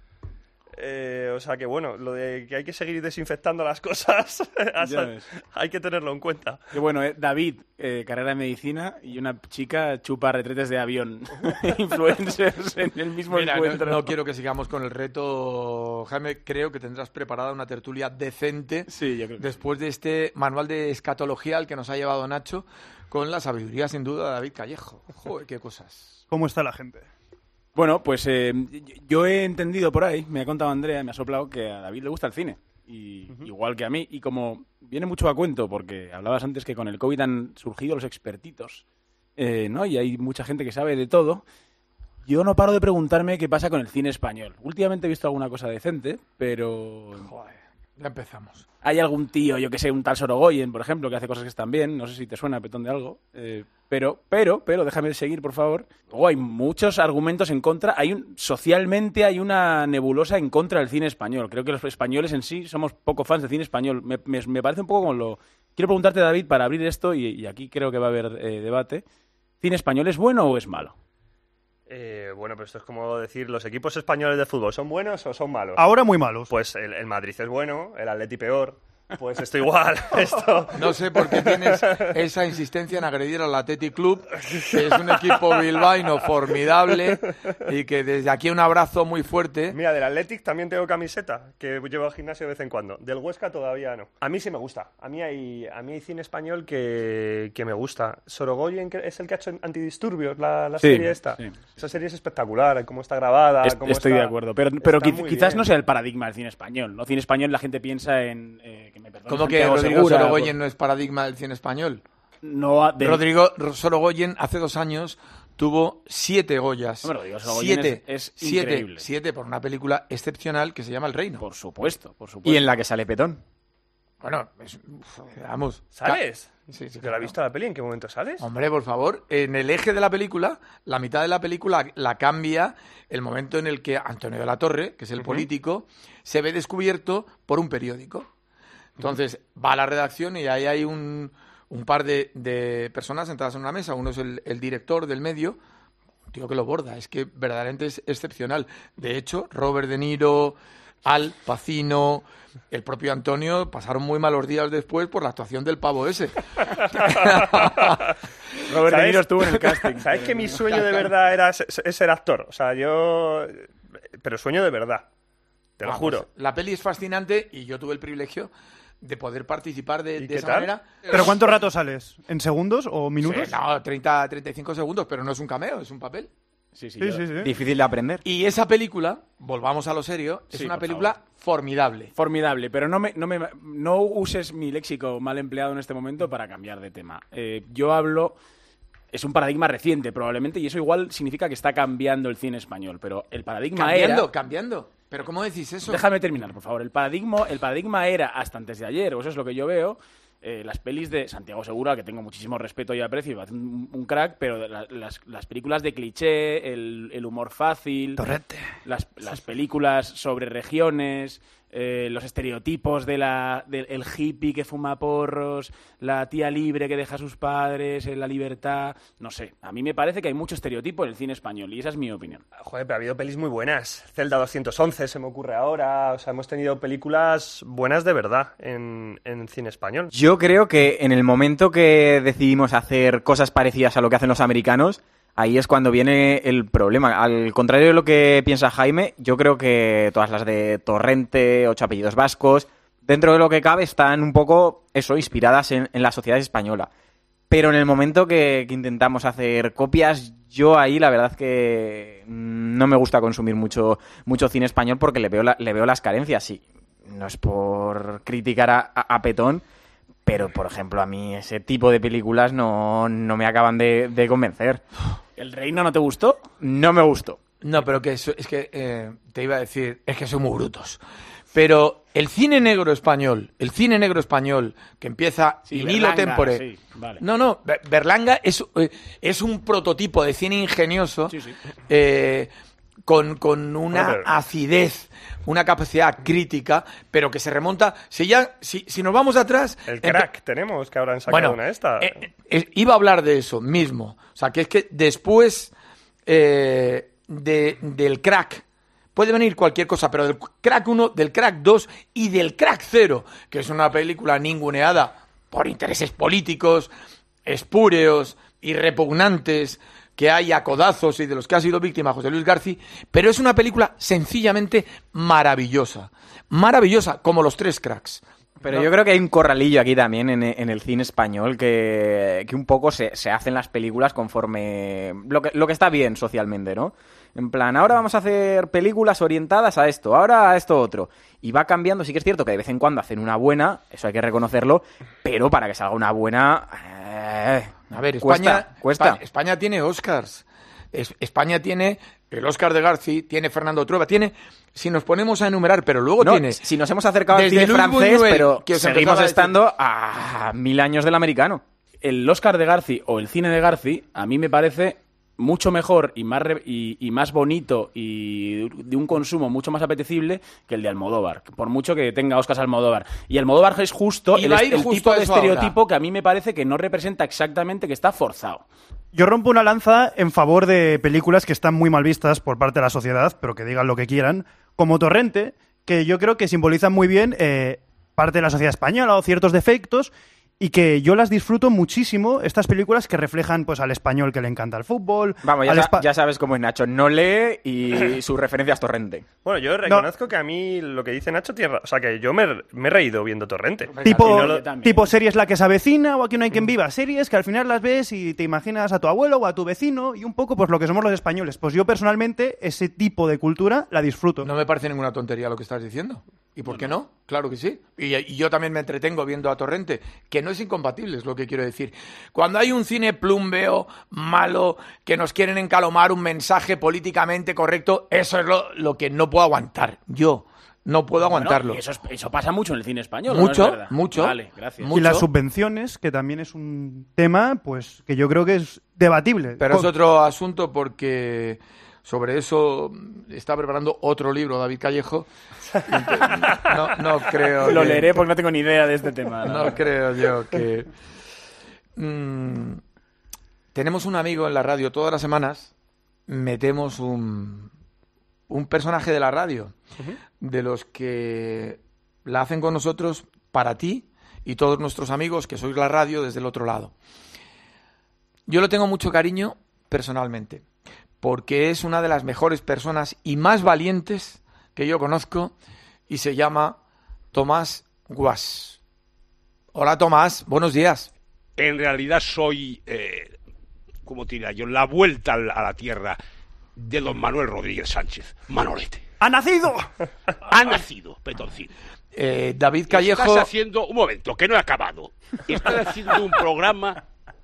Eh, o sea que bueno, lo de que hay que seguir desinfectando las cosas, Ya ves. hay que tenerlo en cuenta. Qué bueno, ¿eh? David, eh, carrera de medicina, y una chica chupa retretes de avión. Influencers en el mismo Mira, no, encuentro. no quiero que sigamos con el reto, Jaime. Creo que tendrás preparada una tertulia decente Sí, yo creo que después de este manual de escatología al que nos ha llevado Nacho, con la sabiduría sin duda de David Callejo. Joder, qué cosas. ¿Cómo está la gente? Bueno, pues eh, yo he entendido por ahí, me ha contado Andrea, me ha soplado que a David le gusta el cine, y, uh-huh. igual que a mí, y como viene mucho a cuento, porque hablabas antes que con el COVID han surgido los expertitos, eh, ¿no? Y hay mucha gente que sabe de todo. Yo no paro de preguntarme qué pasa con el cine español. Últimamente he visto alguna cosa decente, pero... Joder, ya empezamos. Hay algún tío, yo que sé, un tal Sorogoyen, por ejemplo, que hace cosas que están bien. No sé si te suena, petón de algo. Eh, pero, pero, pero, déjame seguir, por favor. Luego hay muchos argumentos en contra. Hay un, socialmente hay una nebulosa en contra del cine español. Creo que los españoles en sí somos poco fans del cine español. Me, me, me parece un poco como lo... Quiero preguntarte, David, para abrir esto, y, y aquí creo que va a haber eh, debate. ¿Cine español es bueno o es malo? Eh, bueno, pero esto es como decir, ¿los equipos españoles de fútbol son buenos o son malos? Ahora muy malos. Pues el, el Madrid es bueno, el Atleti peor, pues esto igual. Esto... No sé por qué tienes esa insistencia en agredir al Athletic Club, que es un equipo bilbaíno formidable y que desde aquí un abrazo muy fuerte. Mira, del Athletic también tengo camiseta, que llevo al gimnasio de vez en cuando. Del Huesca todavía no. A mí sí me gusta. A mí hay, a mí hay cine español que, que me gusta. Sorogoyen que es el que ha hecho Antidisturbios, la, la Sí, serie esta. sí. Esa serie es espectacular, cómo está grabada. Est- cómo Estoy está... de acuerdo, pero, pero está quiz- muy quizás bien. no sea el paradigma del cine español. ¿No? Cine español la gente piensa en... Eh, que me perdone ¿Cómo que Santiago Rodrigo Segura, Sorogoyen por- no es paradigma del cine español? No, ha- de- Rodrigo Sorogoyen hace dos años tuvo siete Goyas. Hombre, Rodrigo Sorogoyen siete, es- es siete, increíble. siete por una película excepcional que se llama El Reino. Por supuesto, por supuesto. Y en la que sale Petón. Bueno, es- uf, vamos. ¿Sales? Sí, sí, ¿Te la claro. has visto la peli? ¿En qué momento sales? Hombre, por favor, en el eje de la película, la mitad de la película la cambia el momento en el que Antonio de la Torre, que es el Ujú. político, se ve descubierto por un periódico. Entonces, va a la redacción y ahí hay un, un par de, de personas sentadas en una mesa. Uno es el, el director del medio, un tío que lo borda, es que verdaderamente es excepcional. De hecho, Robert De Niro, Al Pacino, el propio Antonio, pasaron muy malos días después por la actuación del pavo ese. Robert De Niro estuvo en el casting. ¿Sabes que mi sueño de verdad era ser, ser actor? O sea, yo... Pero sueño de verdad. Te lo Vamos, juro. La peli es fascinante y yo tuve el privilegio de poder participar de, de esa tal? manera. ¿Pero cuánto rato sales? ¿En segundos o minutos? Sí, no, treinta, treinta y cinco segundos, pero no es un cameo, es un papel. Sí, sí, Sí, sí, sí. Difícil de aprender. Y esa película, volvamos a lo serio, es Sí, una por película favor. formidable. Formidable, pero no me, no me no uses mi léxico mal empleado en este momento para cambiar de tema. Eh, yo hablo... Es un paradigma reciente, probablemente, y eso igual significa que está cambiando el cine español, pero el paradigma Cambiando, era... cambiando. ¿Pero cómo decís eso? Déjame terminar, por favor. El paradigma, el paradigma era, hasta antes de ayer, o eso es lo que yo veo, eh, las pelis de Santiago Segura, que tengo muchísimo respeto y aprecio, y me parece un, un crack, pero la- las, las películas de cliché, el, el humor fácil... Torrente. Las, las películas sobre regiones... Eh, los estereotipos de la, del el hippie que fuma porros, la tía libre que deja a sus padres, eh, la libertad... No sé, a mí me parece que hay mucho estereotipo en el cine español y esa es mi opinión. Joder, pero ha habido pelis muy buenas. Zelda doscientos once se me ocurre ahora. O sea, hemos tenido películas buenas de verdad en, en cine español. Yo creo que en el momento que decidimos hacer cosas parecidas a lo que hacen los americanos, ahí es cuando viene el problema. Al contrario de lo que piensa Jaime, yo creo que todas las de Torrente, Ocho apellidos vascos, dentro de lo que cabe están un poco, eso, inspiradas en, en la sociedad española. Pero en el momento que, que intentamos hacer copias, yo ahí la verdad que no me gusta consumir mucho, mucho cine español porque le veo, la, le veo las carencias. Sí, no es por criticar a, a, a Petón, pero, por ejemplo, a mí ese tipo de películas no, no me acaban de, de convencer. ¿El Reino no te gustó? No me gustó. No, pero que eso, es que eh, te iba a decir, es que son muy brutos. Pero el cine negro español, el cine negro español que empieza Sí, in hilo Berlanga, tempore. sí, vale. No, no, Be- Berlanga es, eh, es un prototipo de cine ingenioso Sí, sí. eh, con, con una Joder. acidez, una capacidad crítica, pero que se remonta. Si ya, si, si nos vamos atrás. El empe- crack tenemos, que ahora han sacado Bueno, una esta. eh, eh, iba a hablar de eso mismo. O sea, que es que después eh, de, del crack puede venir cualquier cosa, pero del crack uno, del crack dos y del crack cero, que es una película ninguneada por intereses políticos, espúreos y repugnantes que hay a codazos y de los que ha sido víctima José Luis García, pero es una película sencillamente maravillosa. Maravillosa, como Los Tres Cracks. Pero No. yo creo que hay un corralillo aquí también en, en el cine español que, que un poco se, se hacen las películas conforme lo que, lo que está bien socialmente, ¿no? En plan, ahora vamos a hacer películas orientadas a esto, ahora a esto otro. Y va cambiando, sí que es cierto que de vez en cuando hacen una buena, eso hay que reconocerlo, pero para que salga una buena... eh, A ver, cuesta, España, cuesta. España, España tiene Oscars. Es- España tiene el Oscar de García, tiene Fernando Trueba, tiene... Si nos ponemos a enumerar, pero luego No, tiene... si nos hemos acercado al desde cine Luis francés, Buñuel, pero que os seguimos empezaba a decir- estando a mil años del americano. El Oscar de Garci o el cine de Garci a mí me parece mucho mejor y más re- y, y más bonito y de un consumo mucho más apetecible que el de Almodóvar, por mucho que tenga Oscars Almodóvar. Y Almodóvar es justo el, Iba a ir el justo tipo a de eso estereotipo ahora. que a mí me parece que no representa exactamente, que está forzado. Yo rompo una lanza en favor de películas que están muy mal vistas por parte de la sociedad, pero que digan lo que quieran, como Torrente, que yo creo que simbolizan muy bien eh, parte de la sociedad española o ciertos defectos, y que yo las disfruto muchísimo, estas películas que reflejan pues al español que le encanta el fútbol. Vamos, ya, al sa- espa- ya sabes cómo es Nacho, no lee y sus referencias Torrente. Bueno, yo reconozco que a mí lo que dice Nacho tiene ra- O sea, que yo me, me he reído viendo Torrente. Tipo, Y no lo- tipo series La que se avecina o Aquí no hay quien viva. Series que al final las ves y te imaginas a tu abuelo o a tu vecino y un poco pues lo que somos los españoles. Pues yo personalmente ese tipo de cultura la disfruto. No me parece ninguna tontería lo que estás diciendo. ¿Y por qué no? Claro que sí. Y, y yo también me entretengo viendo a Torrente, que no es incompatible, es lo que quiero decir. Cuando hay un cine plumbeo, malo, que nos quieren encalomar un mensaje políticamente correcto, eso es lo, lo que no puedo aguantar. Yo no puedo aguantarlo. Bueno, y eso, es- eso pasa mucho en el cine español, ¿no? Mucho, Es verdad. mucho. Vale, gracias. Y las subvenciones, que también es un tema pues que yo creo que es debatible. Pero es Co- otro asunto porque sobre eso está preparando otro libro David Callejo. No, no creo. Lo que- leeré porque no tengo ni idea de este tema. No creo yo que... Mm, tenemos un amigo en la radio todas las semanas, metemos un, un personaje de la radio, Ujú. de los que la hacen con nosotros para ti y todos nuestros amigos que sois la radio desde el otro lado. Yo le tengo mucho cariño personalmente, porque es una de las mejores personas y más valientes que yo conozco y se llama Tomás Guas. Hola Tomás, buenos días. En realidad soy, eh, ¿cómo te diría yo? La vuelta a la, a la tierra de don Manuel Rodríguez Sánchez. Manolete. ¡Ha nacido! Ha nacido, Petoncín. Eh, David Callejo... Estás haciendo... Un momento, que no he acabado. Estás haciendo un programa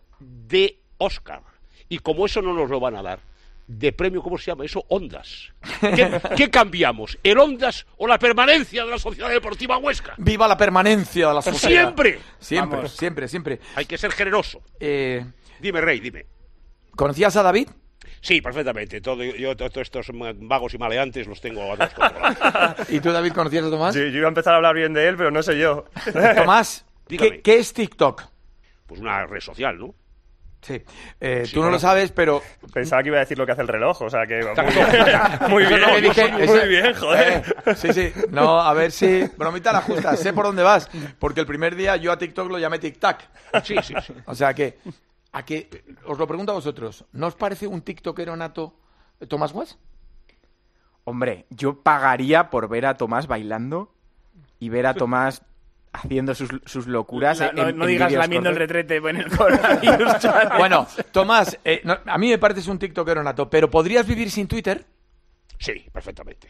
de Oscar. Y como eso no nos lo van a dar, de premio, ¿cómo se llama eso? Ondas. ¿Qué, qué cambiamos? ¿El Ondas o la permanencia de la Sociedad Deportiva Huesca? ¡Viva la permanencia de la sociedad! ¡Siempre! Siempre, Vamos. siempre, siempre. Hay que ser generoso. Eh, Dime, Rey, dime. ¿Conocías a David? Sí, perfectamente. Todo, yo todos estos vagos y maleantes los tengo a todos controlados. ¿Y tú, David, conocías a Tomás? Sí, yo iba a empezar a hablar bien de él, pero no sé yo. Tomás, ¿qué, ¿qué es TikTok? Pues una red social, ¿no? Sí. Eh, Sí, tú no bueno. lo sabes, pero... Pensaba que iba a decir lo que hace el reloj, o sea que... Exacto. Muy bien, No, muy yo bien, soy- muy bien, joder. Eh, sí, sí. No, a ver si... Bromita la justa, sé por dónde vas. Porque el primer día yo a TikTok lo llamé Tic-Tac. Sí, sí, sí. O sea que... A que os lo pregunto a vosotros. ¿No os parece un tiktokero nato Tomás Guas? Hombre, yo pagaría por ver a Tomás bailando y ver a Tomás haciendo sus, sus locuras. La- en- no, en no digas vídeos lamiendo el cortos. retrete en el coronavirus challenge. Bueno, Tomás, eh, no, a mí me pareces un tiktokero nato, pero ¿podrías vivir sin Twitter? Sí, perfectamente.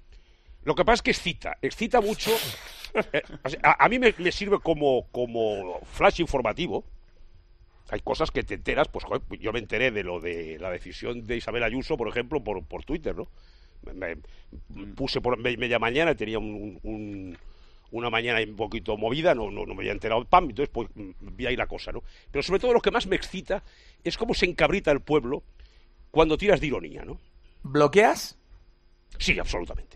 Lo que pasa es que excita, excita mucho. eh, o sea, a, a mí me, me sirve como, como flash informativo. Hay cosas que te enteras, pues joder, yo me enteré de lo de la decisión de Isabel Ayuso, por ejemplo, por, por Twitter, ¿no? Me, me puse por me- media mañana, tenía un, un- una mañana un poquito movida, no, no, no me había enterado, pam, entonces pues vi ahí la cosa, ¿no? Pero sobre todo lo que más me excita es cómo se encabrita el pueblo cuando tiras de ironía, ¿no? ¿Bloqueas? Sí, absolutamente.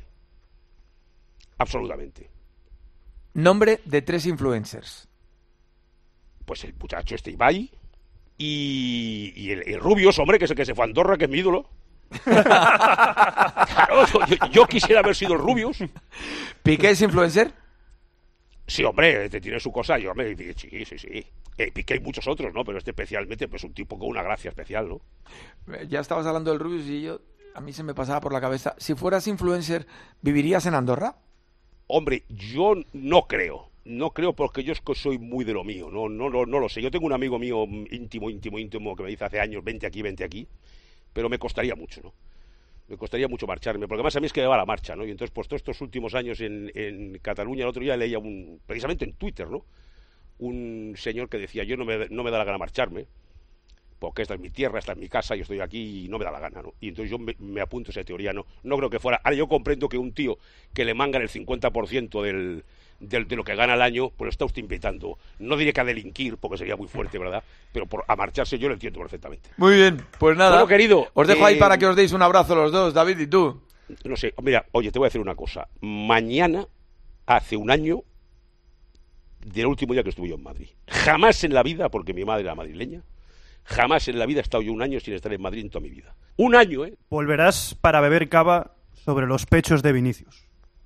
Absolutamente. Nombre de tres influencers. Pues el muchacho este Ibai y, y el, el Rubius, hombre, que es el que se fue a Andorra, que es mi ídolo. Claro, yo, yo quisiera haber sido el Rubius. ¿Piqué es influencer? Sí, hombre, te tiene su cosa. Yo me dije, sí, sí, sí. Eh, Piqué hay muchos otros, ¿no? Pero este especialmente, pues un tipo con una gracia especial, ¿no? Eh, Ya estabas hablando del Rubius y yo... A mí se me pasaba por la cabeza. Si fueras influencer, ¿vivirías en Andorra? Hombre, yo no creo. No creo porque yo es que soy muy de lo mío. No, no, no, no lo sé. Yo tengo un amigo mío íntimo, íntimo, íntimo que me dice hace años, vente aquí, vente aquí. Pero me costaría mucho, ¿no? Me costaría mucho marcharme, porque además a mí es que me va la marcha, ¿no? Y entonces, pues todos estos últimos años en, en Cataluña, el otro día leía un, precisamente en Twitter, ¿no? Un señor que decía, yo no me, no me da la gana marcharme, porque esta es mi tierra, esta es mi casa, yo estoy aquí y no me da la gana, ¿no? Y entonces yo me, me apunto a esa teoría, ¿no? No creo que fuera... Ahora yo comprendo que un tío que le mangan el cincuenta por ciento del, del, de lo que gana al año, pues lo está usted invitando. No diré que a delinquir, porque sería muy fuerte, ¿verdad? Pero por, a marcharse yo lo entiendo perfectamente. Muy bien, pues nada. Bueno, querido, os dejo eh, ahí para que os deis un abrazo los dos, David y tú. No sé, mira, oye, te voy a decir una cosa. Mañana, hace un año, del último día que estuve yo en Madrid. Jamás en la vida, porque mi madre era madrileña, jamás en la vida he estado yo un año sin estar en Madrid en toda mi vida. Un año, ¿eh? Volverás para beber cava sobre los pechos de Vinicius.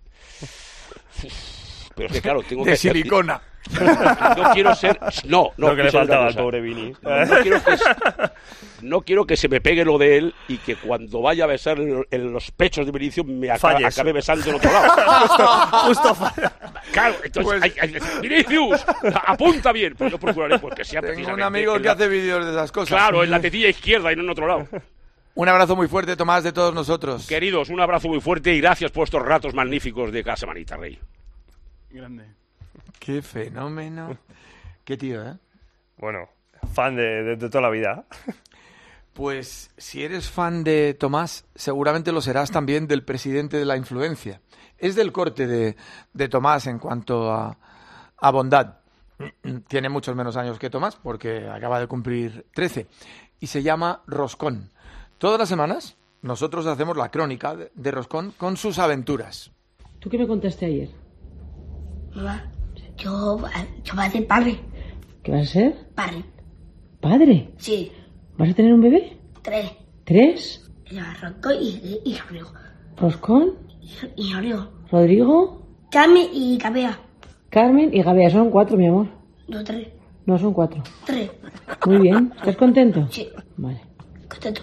Pero es que claro, tengo De que... silicona. No quiero ser... No, no. Lo que le quiero ser faltaba una al cosa. pobre Vini. No, no quiero que, no quiero que se me pegue lo de él y que cuando vaya a besar en, en los pechos de Vinicius me acabe, Falles. acabe besando en otro lado. Justo falla. Claro, entonces, hay, hay, Vinicius, apunta bien. Pues yo procuraré pues, que sea Tengo un precisamente amigo en que la- hace vídeos de esas cosas. Claro, en la tetilla izquierda y no en otro lado. Un abrazo muy fuerte, Tomás, de todos nosotros. Queridos, un abrazo muy fuerte y gracias por estos ratos magníficos de cada semanita, Rey. Grande. Qué fenómeno. Qué tío, ¿eh? Bueno, fan de, de- de toda la vida. Pues si eres fan de Tomás, seguramente lo serás también del presidente de la influencia. Es del corte de, de Tomás en cuanto a, a bondad. Tiene muchos menos años que Tomás, porque acaba de cumplir trece. Y se llama Roscón. Todas las semanas nosotros hacemos la crónica de, de Roscón con sus aventuras. ¿Tú qué me contaste ayer? Mamá, yo, yo voy a ser padre. ¿Qué vas a ser? Padre. ¿Padre? Sí, ¿Vas a tener un bebé? tres. ¿Tres? El Barroco y, y Rodrigo. Roscón, Y Rodrigo. Rodrigo, Carmen y Gabea. Carmen y Gabea. Son cuatro, mi amor. Dos, tres. No, son cuatro. Tres. Muy bien. ¿Estás contento? Sí. Vale. Contento.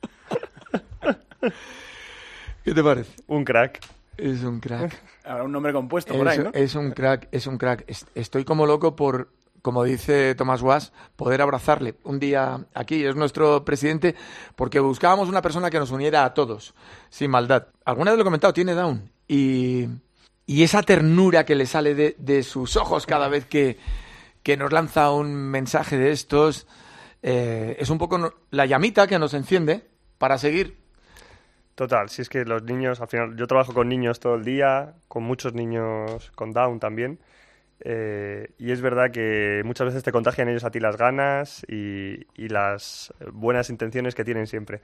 ¿Qué te parece? Un crack. Es un crack. Habrá un nombre compuesto es, por ahí, ¿no? Es un crack, es un crack. Es- Estoy como loco por, como dice Tomás Guas, poder abrazarle un día aquí. Es nuestro presidente porque buscábamos una persona que nos uniera a todos, sin maldad. Alguna vez lo he comentado, tiene Down. Y, y esa ternura que le sale de, de sus ojos cada vez que, que nos lanza un mensaje de estos, eh, es un poco no- la llamita que nos enciende para seguir. Total, si es que los niños, al final, yo trabajo con niños todo el día, con muchos niños con Down también, eh, y es verdad que muchas veces te contagian ellos a ti las ganas y, y las buenas intenciones que tienen siempre.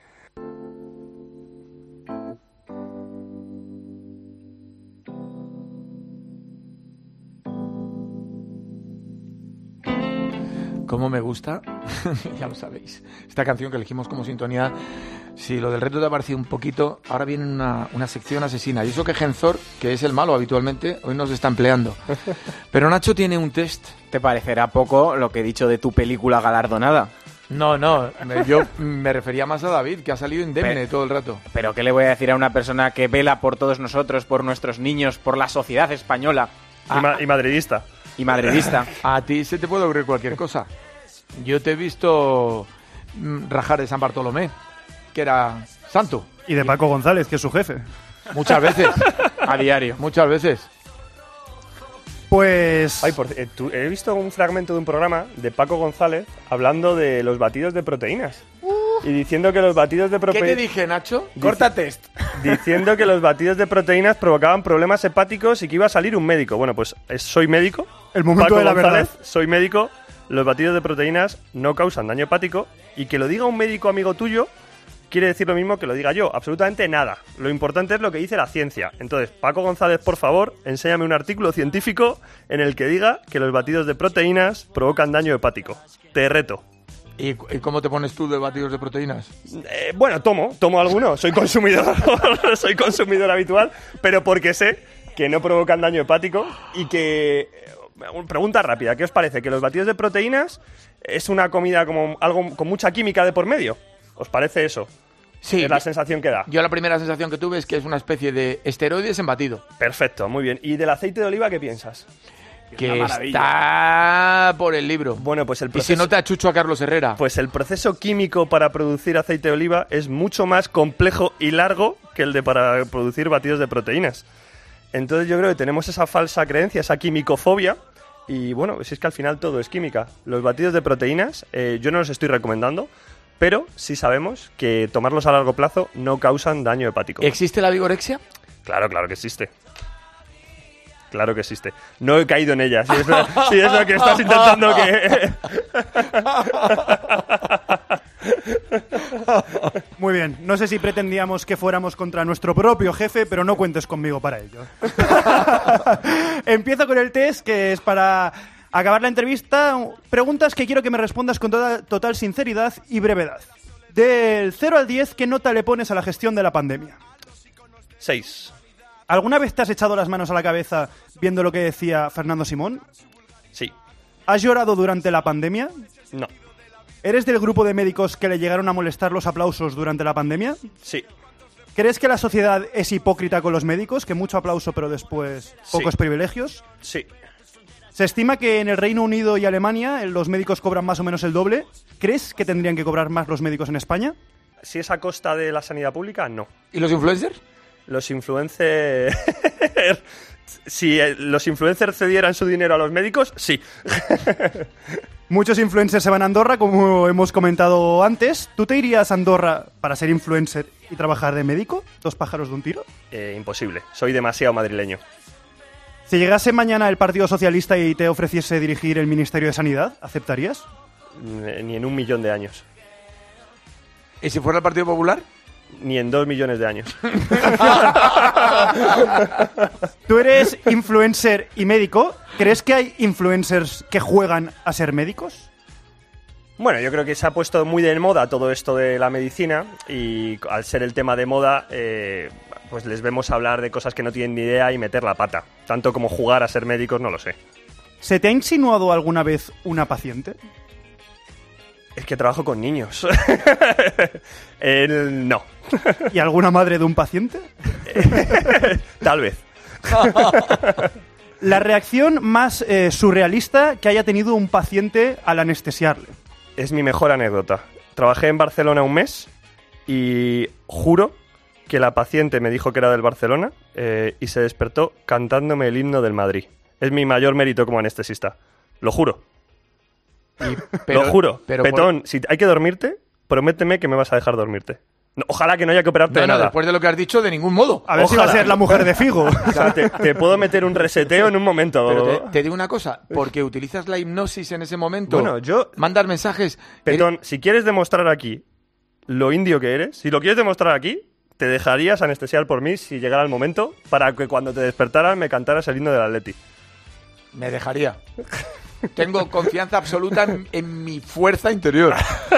Cómo me gusta, ya lo sabéis, esta canción que elegimos como sintonía. Si lo del reto te ha parecido un poquito, ahora viene una, una sección asesina. Y eso que Genzor, que es el malo habitualmente, hoy nos está empleando. Pero Nacho tiene un test. ¿Te parecerá poco lo que he dicho de tu película galardonada? No, no, me- yo me refería más a David, que ha salido indemne Pero- todo el rato. Pero ¿qué le voy a decir a una persona que vela por todos nosotros, por nuestros niños, por la sociedad española? Y, ma- y madridista. Y madridista. A ti se te puede ocurrir cualquier cosa. Yo te he visto mm, rajar de San Bartolomé, que era santo. Y de Paco González, que es su jefe. Muchas veces. A diario. Muchas veces. Pues... Ay, por, eh, tú- he visto un fragmento de un programa de Paco González hablando de los batidos de proteínas. Y diciendo que los batidos de ¿Qué te proteínas... dije, Nacho? Corta test. Diciendo que los batidos de proteínas provocaban problemas hepáticos y que iba a salir un médico. Bueno, pues eh, soy médico. El momento Paco de la González, verdad. soy médico. Los batidos de proteínas no causan daño hepático. Y que lo diga un médico amigo tuyo quiere decir lo mismo que lo diga yo. Absolutamente nada. Lo importante es lo que dice la ciencia. Entonces, Paco González, por favor, enséñame un artículo científico en el que diga que los batidos de proteínas provocan daño hepático. Te reto. ¿Y, y cómo te pones tú de batidos de proteínas? Eh, bueno, tomo, tomo alguno. Soy consumidor, soy consumidor habitual, pero porque sé que no provocan daño hepático y que... eh, Pregunta rápida, ¿qué os parece? ¿Que los batidos de proteínas es una comida como algo con mucha química de por medio? ¿Os parece eso? Sí. Es la sensación que da. Yo la primera sensación que tuve es que es una especie de esteroides en batido. Perfecto, muy bien. ¿Y del aceite de oliva qué piensas? Que está por el libro. Bueno, pues el Y proceso... si no te achucho a Carlos Herrera. Pues el proceso químico para producir aceite de oliva es mucho más complejo y largo que el de para producir batidos de proteínas. Entonces yo creo que tenemos esa falsa creencia, esa quimicofobia. Y bueno, si es que al final todo es química. Los batidos de proteínas eh, yo no los estoy recomendando, pero sí sabemos que tomarlos a largo plazo no causan daño hepático. ¿Existe la vigorexia? Claro, claro que existe. Claro que existe. No he caído en ella. Si es lo, si es lo que estás intentando que... Muy bien, no sé si pretendíamos que fuéramos contra nuestro propio jefe, pero no cuentes conmigo para ello. Empiezo con el test, que es para acabar la entrevista. Preguntas que quiero que me respondas con toda, total sinceridad y brevedad. Del cero al diez, ¿qué nota le pones a la gestión de la pandemia? Seis. ¿Alguna vez te has echado las manos a la cabeza viendo lo que decía Fernando Simón? Sí. ¿Has llorado durante la pandemia? No. ¿Eres del grupo de médicos que le llegaron a molestar los aplausos durante la pandemia? Sí. ¿Crees que la sociedad es hipócrita con los médicos? ¿Que mucho aplauso pero después pocos Sí. privilegios? Sí. Se estima que en el Reino Unido y Alemania los médicos cobran más o menos el doble. ¿Crees que tendrían que cobrar más los médicos en España? Si es a costa de la sanidad pública, no. ¿Y los influencers? Los influencers... si eh, los influencers cedieran su dinero a los médicos, sí. Muchos influencers se van a Andorra, como hemos comentado antes. ¿Tú te irías a Andorra para ser influencer y trabajar de médico? ¿Dos pájaros de un tiro? Eh, imposible. Soy demasiado madrileño. Si llegase mañana el Partido Socialista y te ofreciese dirigir el Ministerio de Sanidad, ¿aceptarías? N- Ni en un millón de años. ¿Y si fuera el Partido Popular? Ni en dos millones de años. Tú eres influencer y médico. ¿Crees que hay influencers que juegan a ser médicos? Bueno, yo creo que se ha puesto muy de moda todo esto de la medicina y al ser el tema de moda, eh, pues les vemos hablar de cosas que no tienen ni idea y meter la pata. Tanto como jugar a ser médicos, no lo sé. ¿Se te ha insinuado alguna vez una paciente? Es que trabajo con niños. El, no. ¿Y alguna madre de un paciente? Tal vez. La reacción más eh, surrealista que haya tenido un paciente al anestesiarle. Es mi mejor anécdota. Trabajé en Barcelona un mes y juro que la paciente me dijo que era del Barcelona eh, y se despertó cantándome el himno del Madrid. Es mi mayor mérito como anestesista. Lo juro. Y, pero, Lo juro. pero Petón, por... si hay que dormirte, prométeme que me vas a dejar dormirte. No, ojalá que no haya que operarte no, de no, nada. Después de lo que has dicho, de ningún modo. A ver ojalá. Si va a ser la mujer de Figo. O sea, te, te puedo meter un reseteo en un momento. Pero te, te digo una cosa, porque utilizas la hipnosis en ese momento. Bueno, yo... Mandas mensajes... Petón, eres... si quieres demostrar aquí lo indio que eres, si lo quieres demostrar aquí, te dejarías anestesiar por mí si llegara el momento para que cuando te despertaras me cantaras el himno del Atleti. Me dejaría. Tengo confianza absoluta en, en mi fuerza interior.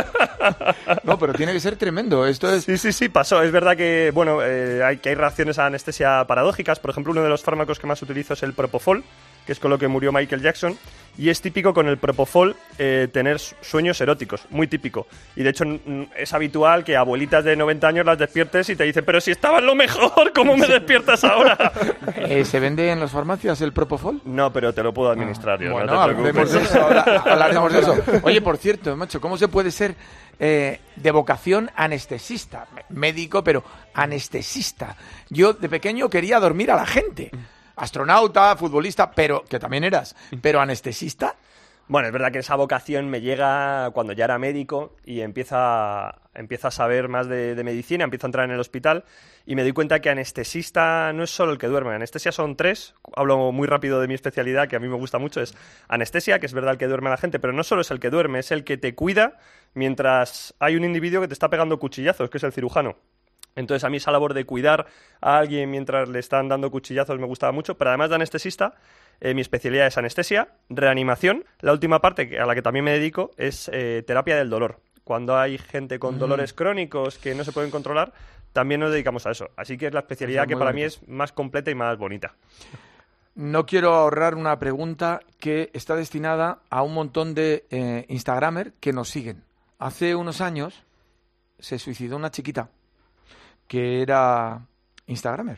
No, pero tiene que ser tremendo. Esto es... Sí, sí, sí, pasó. Es verdad que, bueno, eh, hay, que hay reacciones a anestesia paradójicas. Por ejemplo, uno de los fármacos que más utilizo es el Propofol, que es con lo que murió Michael Jackson. Y es típico con el Propofol eh, tener sueños eróticos, muy típico. Y de hecho es habitual que abuelitas de noventa años las despiertes y te dicen, pero si estaba en lo mejor, ¿cómo me despiertas ahora? Eh, ¿Se vende en las farmacias el Propofol? No, pero te lo puedo administrar ah, yo. Bueno, no te hablaremos de eso. Hablaremos de eso. Oye, por cierto, macho, ¿cómo se puede ser eh, de vocación anestesista? Médico, pero anestesista. Yo de pequeño quería dormir a la gente. Astronauta, futbolista, pero que también eras, pero anestesista. Bueno, es verdad que esa vocación me llega cuando ya era médico y empieza, empieza a saber más de, de medicina, empiezo a entrar en el hospital y me doy cuenta que anestesista no es solo el que duerme. Anestesia son tres, hablo muy rápido de mi especialidad, que a mí me gusta mucho, es anestesia, que es verdad el que duerme a la gente, pero no solo es el que duerme, es el que te cuida mientras hay un individuo que te está pegando cuchillazos, que es el cirujano. Entonces a mí esa labor de cuidar a alguien mientras le están dando cuchillazos me gustaba mucho, pero además de anestesista, eh, mi especialidad es anestesia, reanimación. La última parte a la que también me dedico es eh, terapia del dolor. Cuando hay gente con dolores mm. crónicos que no se pueden controlar, también nos dedicamos a eso. Así que es la especialidad que para bonito. mí es más completa y más bonita. No quiero ahorrar una pregunta que está destinada a un montón de eh, Instagramer que nos siguen. Hace unos años se suicidó una chiquita que era Instagramer.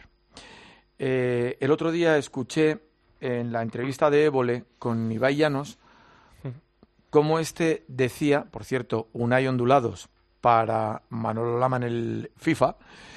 Eh, el otro día escuché en la entrevista de Évole con Ibai Llanos cómo este decía, por cierto, Unai Ondulados para Manolo Lama en el FIFA,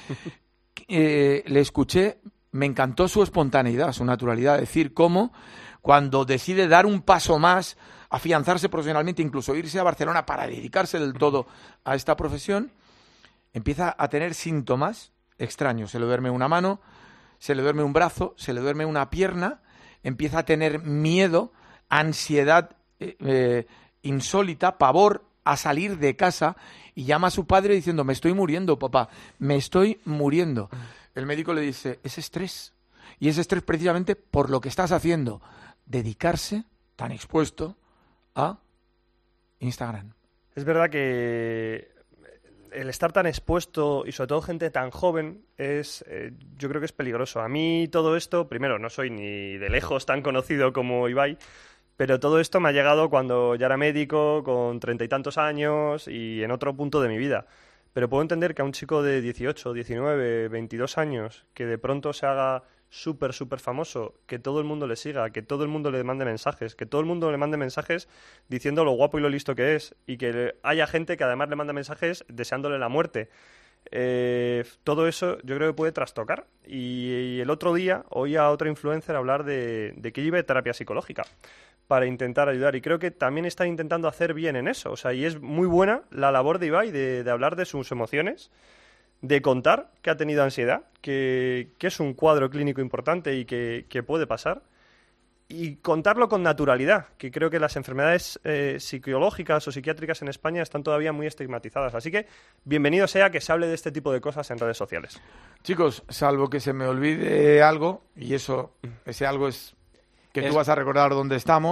eh, le escuché, me encantó su espontaneidad, su naturalidad, decir cómo cuando decide dar un paso más, afianzarse profesionalmente, incluso irse a Barcelona para dedicarse del todo a esta profesión, empieza a tener síntomas extraños. Se le duerme una mano, se le duerme un brazo, se le duerme una pierna, empieza a tener miedo, ansiedad eh, eh, insólita, pavor a salir de casa y llama a su padre diciendo, me estoy muriendo, papá, me estoy muriendo. El médico le dice, es estrés. Y es estrés precisamente por lo que estás haciendo, dedicarse tan expuesto a Instagram. Es verdad que el estar tan expuesto y sobre todo gente tan joven es, eh, yo creo que es peligroso. A mí todo esto, primero, no soy ni de lejos tan conocido como Ibai, pero todo esto me ha llegado cuando ya era médico, con treinta y tantos años y en otro punto de mi vida. Pero puedo entender que a un chico de dieciocho, diecinueve, veintidós años, que de pronto se haga súper, súper famoso, que todo el mundo le siga, que todo el mundo le mande mensajes, que todo el mundo le mande mensajes diciendo lo guapo y lo listo que es, y que haya gente que además le manda mensajes deseándole la muerte. Eh, todo eso yo creo que puede trastocar. Y, y el otro día oí a otra influencer hablar de, de que lleve terapia psicológica para intentar ayudar, y creo que también están intentando hacer bien en eso, o sea, y es muy buena la labor de Ibai de, de hablar de sus emociones, de contar que ha tenido ansiedad, que, que es un cuadro clínico importante y que, que puede pasar, y contarlo con naturalidad, que creo que las enfermedades eh, psicológicas o psiquiátricas en España están todavía muy estigmatizadas, así que bienvenido sea que se hable de este tipo de cosas en redes sociales. Chicos, salvo que se me olvide algo, y eso, ese algo es que es... tú vas a recordar dónde estamos.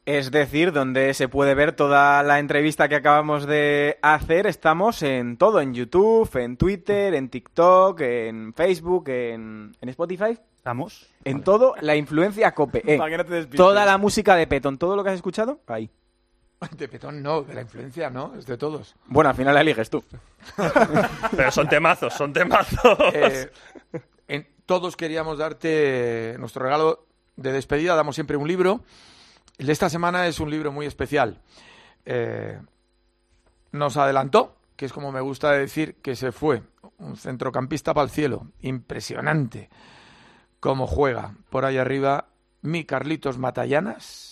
Es decir, donde se puede ver toda la entrevista que acabamos de hacer. Estamos en todo, en YouTube, en Twitter, en TikTok, en Facebook, en, en Spotify. Estamos. En todo, la influencia COPE. Eh, Para que no te despistes. toda la música de Petón, todo lo que has escuchado, ahí. De Petón no, de la influencia no, es de todos. Bueno, al final la eliges tú. Pero son temazos, son temazos. Eh, en, todos queríamos darte nuestro regalo de despedida, damos siempre un libro. El de esta semana es un libro muy especial. Eh, nos adelantó, que es como me gusta decir, que se fue. Un centrocampista para el cielo. Impresionante cómo juega. Por ahí arriba, mi Carlitos Matallanas.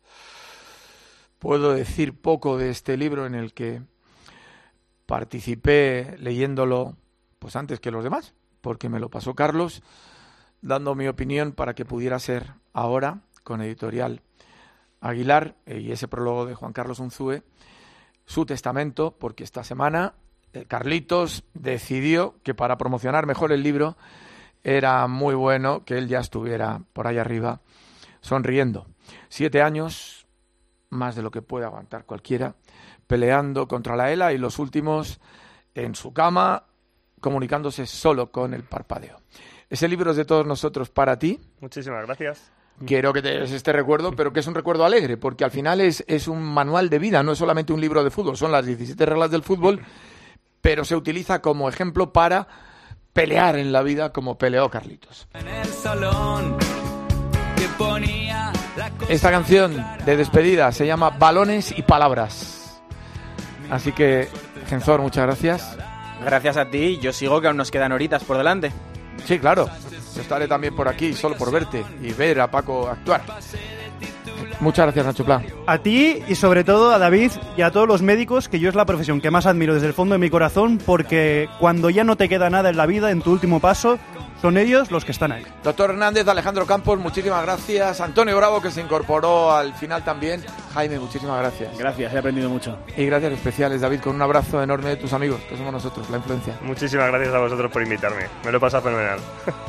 Puedo decir poco de este libro en el que participé leyéndolo pues antes que los demás, porque me lo pasó Carlos, dando mi opinión para que pudiera ser ahora, con Editorial Aguilar y ese prólogo de Juan Carlos Unzúe, su testamento, porque esta semana eh, Carlitos decidió que para promocionar mejor el libro era muy bueno que él ya estuviera por ahí arriba sonriendo. Siete años, más de lo que puede aguantar cualquiera, peleando contra la ELA y los últimos en su cama, comunicándose solo con el parpadeo. Ese libro es de todos nosotros para ti. Muchísimas gracias. Quiero que te des este recuerdo, pero que es un recuerdo alegre, porque al final es, es un manual de vida, no es solamente un libro de fútbol, son las diecisiete reglas del fútbol, pero se utiliza como ejemplo para pelear en la vida como peleó Carlitos. En el salón que ponía la cosa. Esta canción de despedida se llama Balones y Palabras. Así que, Genzor, muchas gracias. Gracias a ti, yo sigo que aún nos quedan horitas por delante. Sí, claro. Yo estaré también por aquí, solo por verte y ver a Paco actuar. Muchas gracias, Nacho Pla. A ti y sobre todo a David y a todos los médicos, que yo es la profesión que más admiro desde el fondo de mi corazón, porque cuando ya no te queda nada en la vida, en tu último paso, son ellos los que están ahí. Doctor Hernández, Alejandro Campos, muchísimas gracias. Antonio Bravo, que se incorporó al final también. Jaime, muchísimas gracias. Gracias, he aprendido mucho. Y gracias especiales, David, con un abrazo enorme de tus amigos, que somos nosotros, La Influencia. Muchísimas gracias a vosotros por invitarme. Me lo he pasado fenomenal.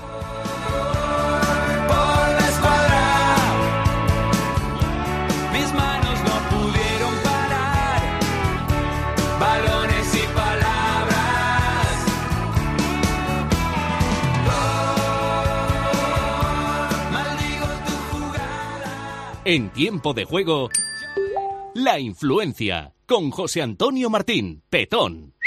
Mis manos no pudieron parar. Balones y palabras. Oh, maldigo tu jugada. En Tiempo de Juego, La Influencia, con José Antonio Martín, Petón.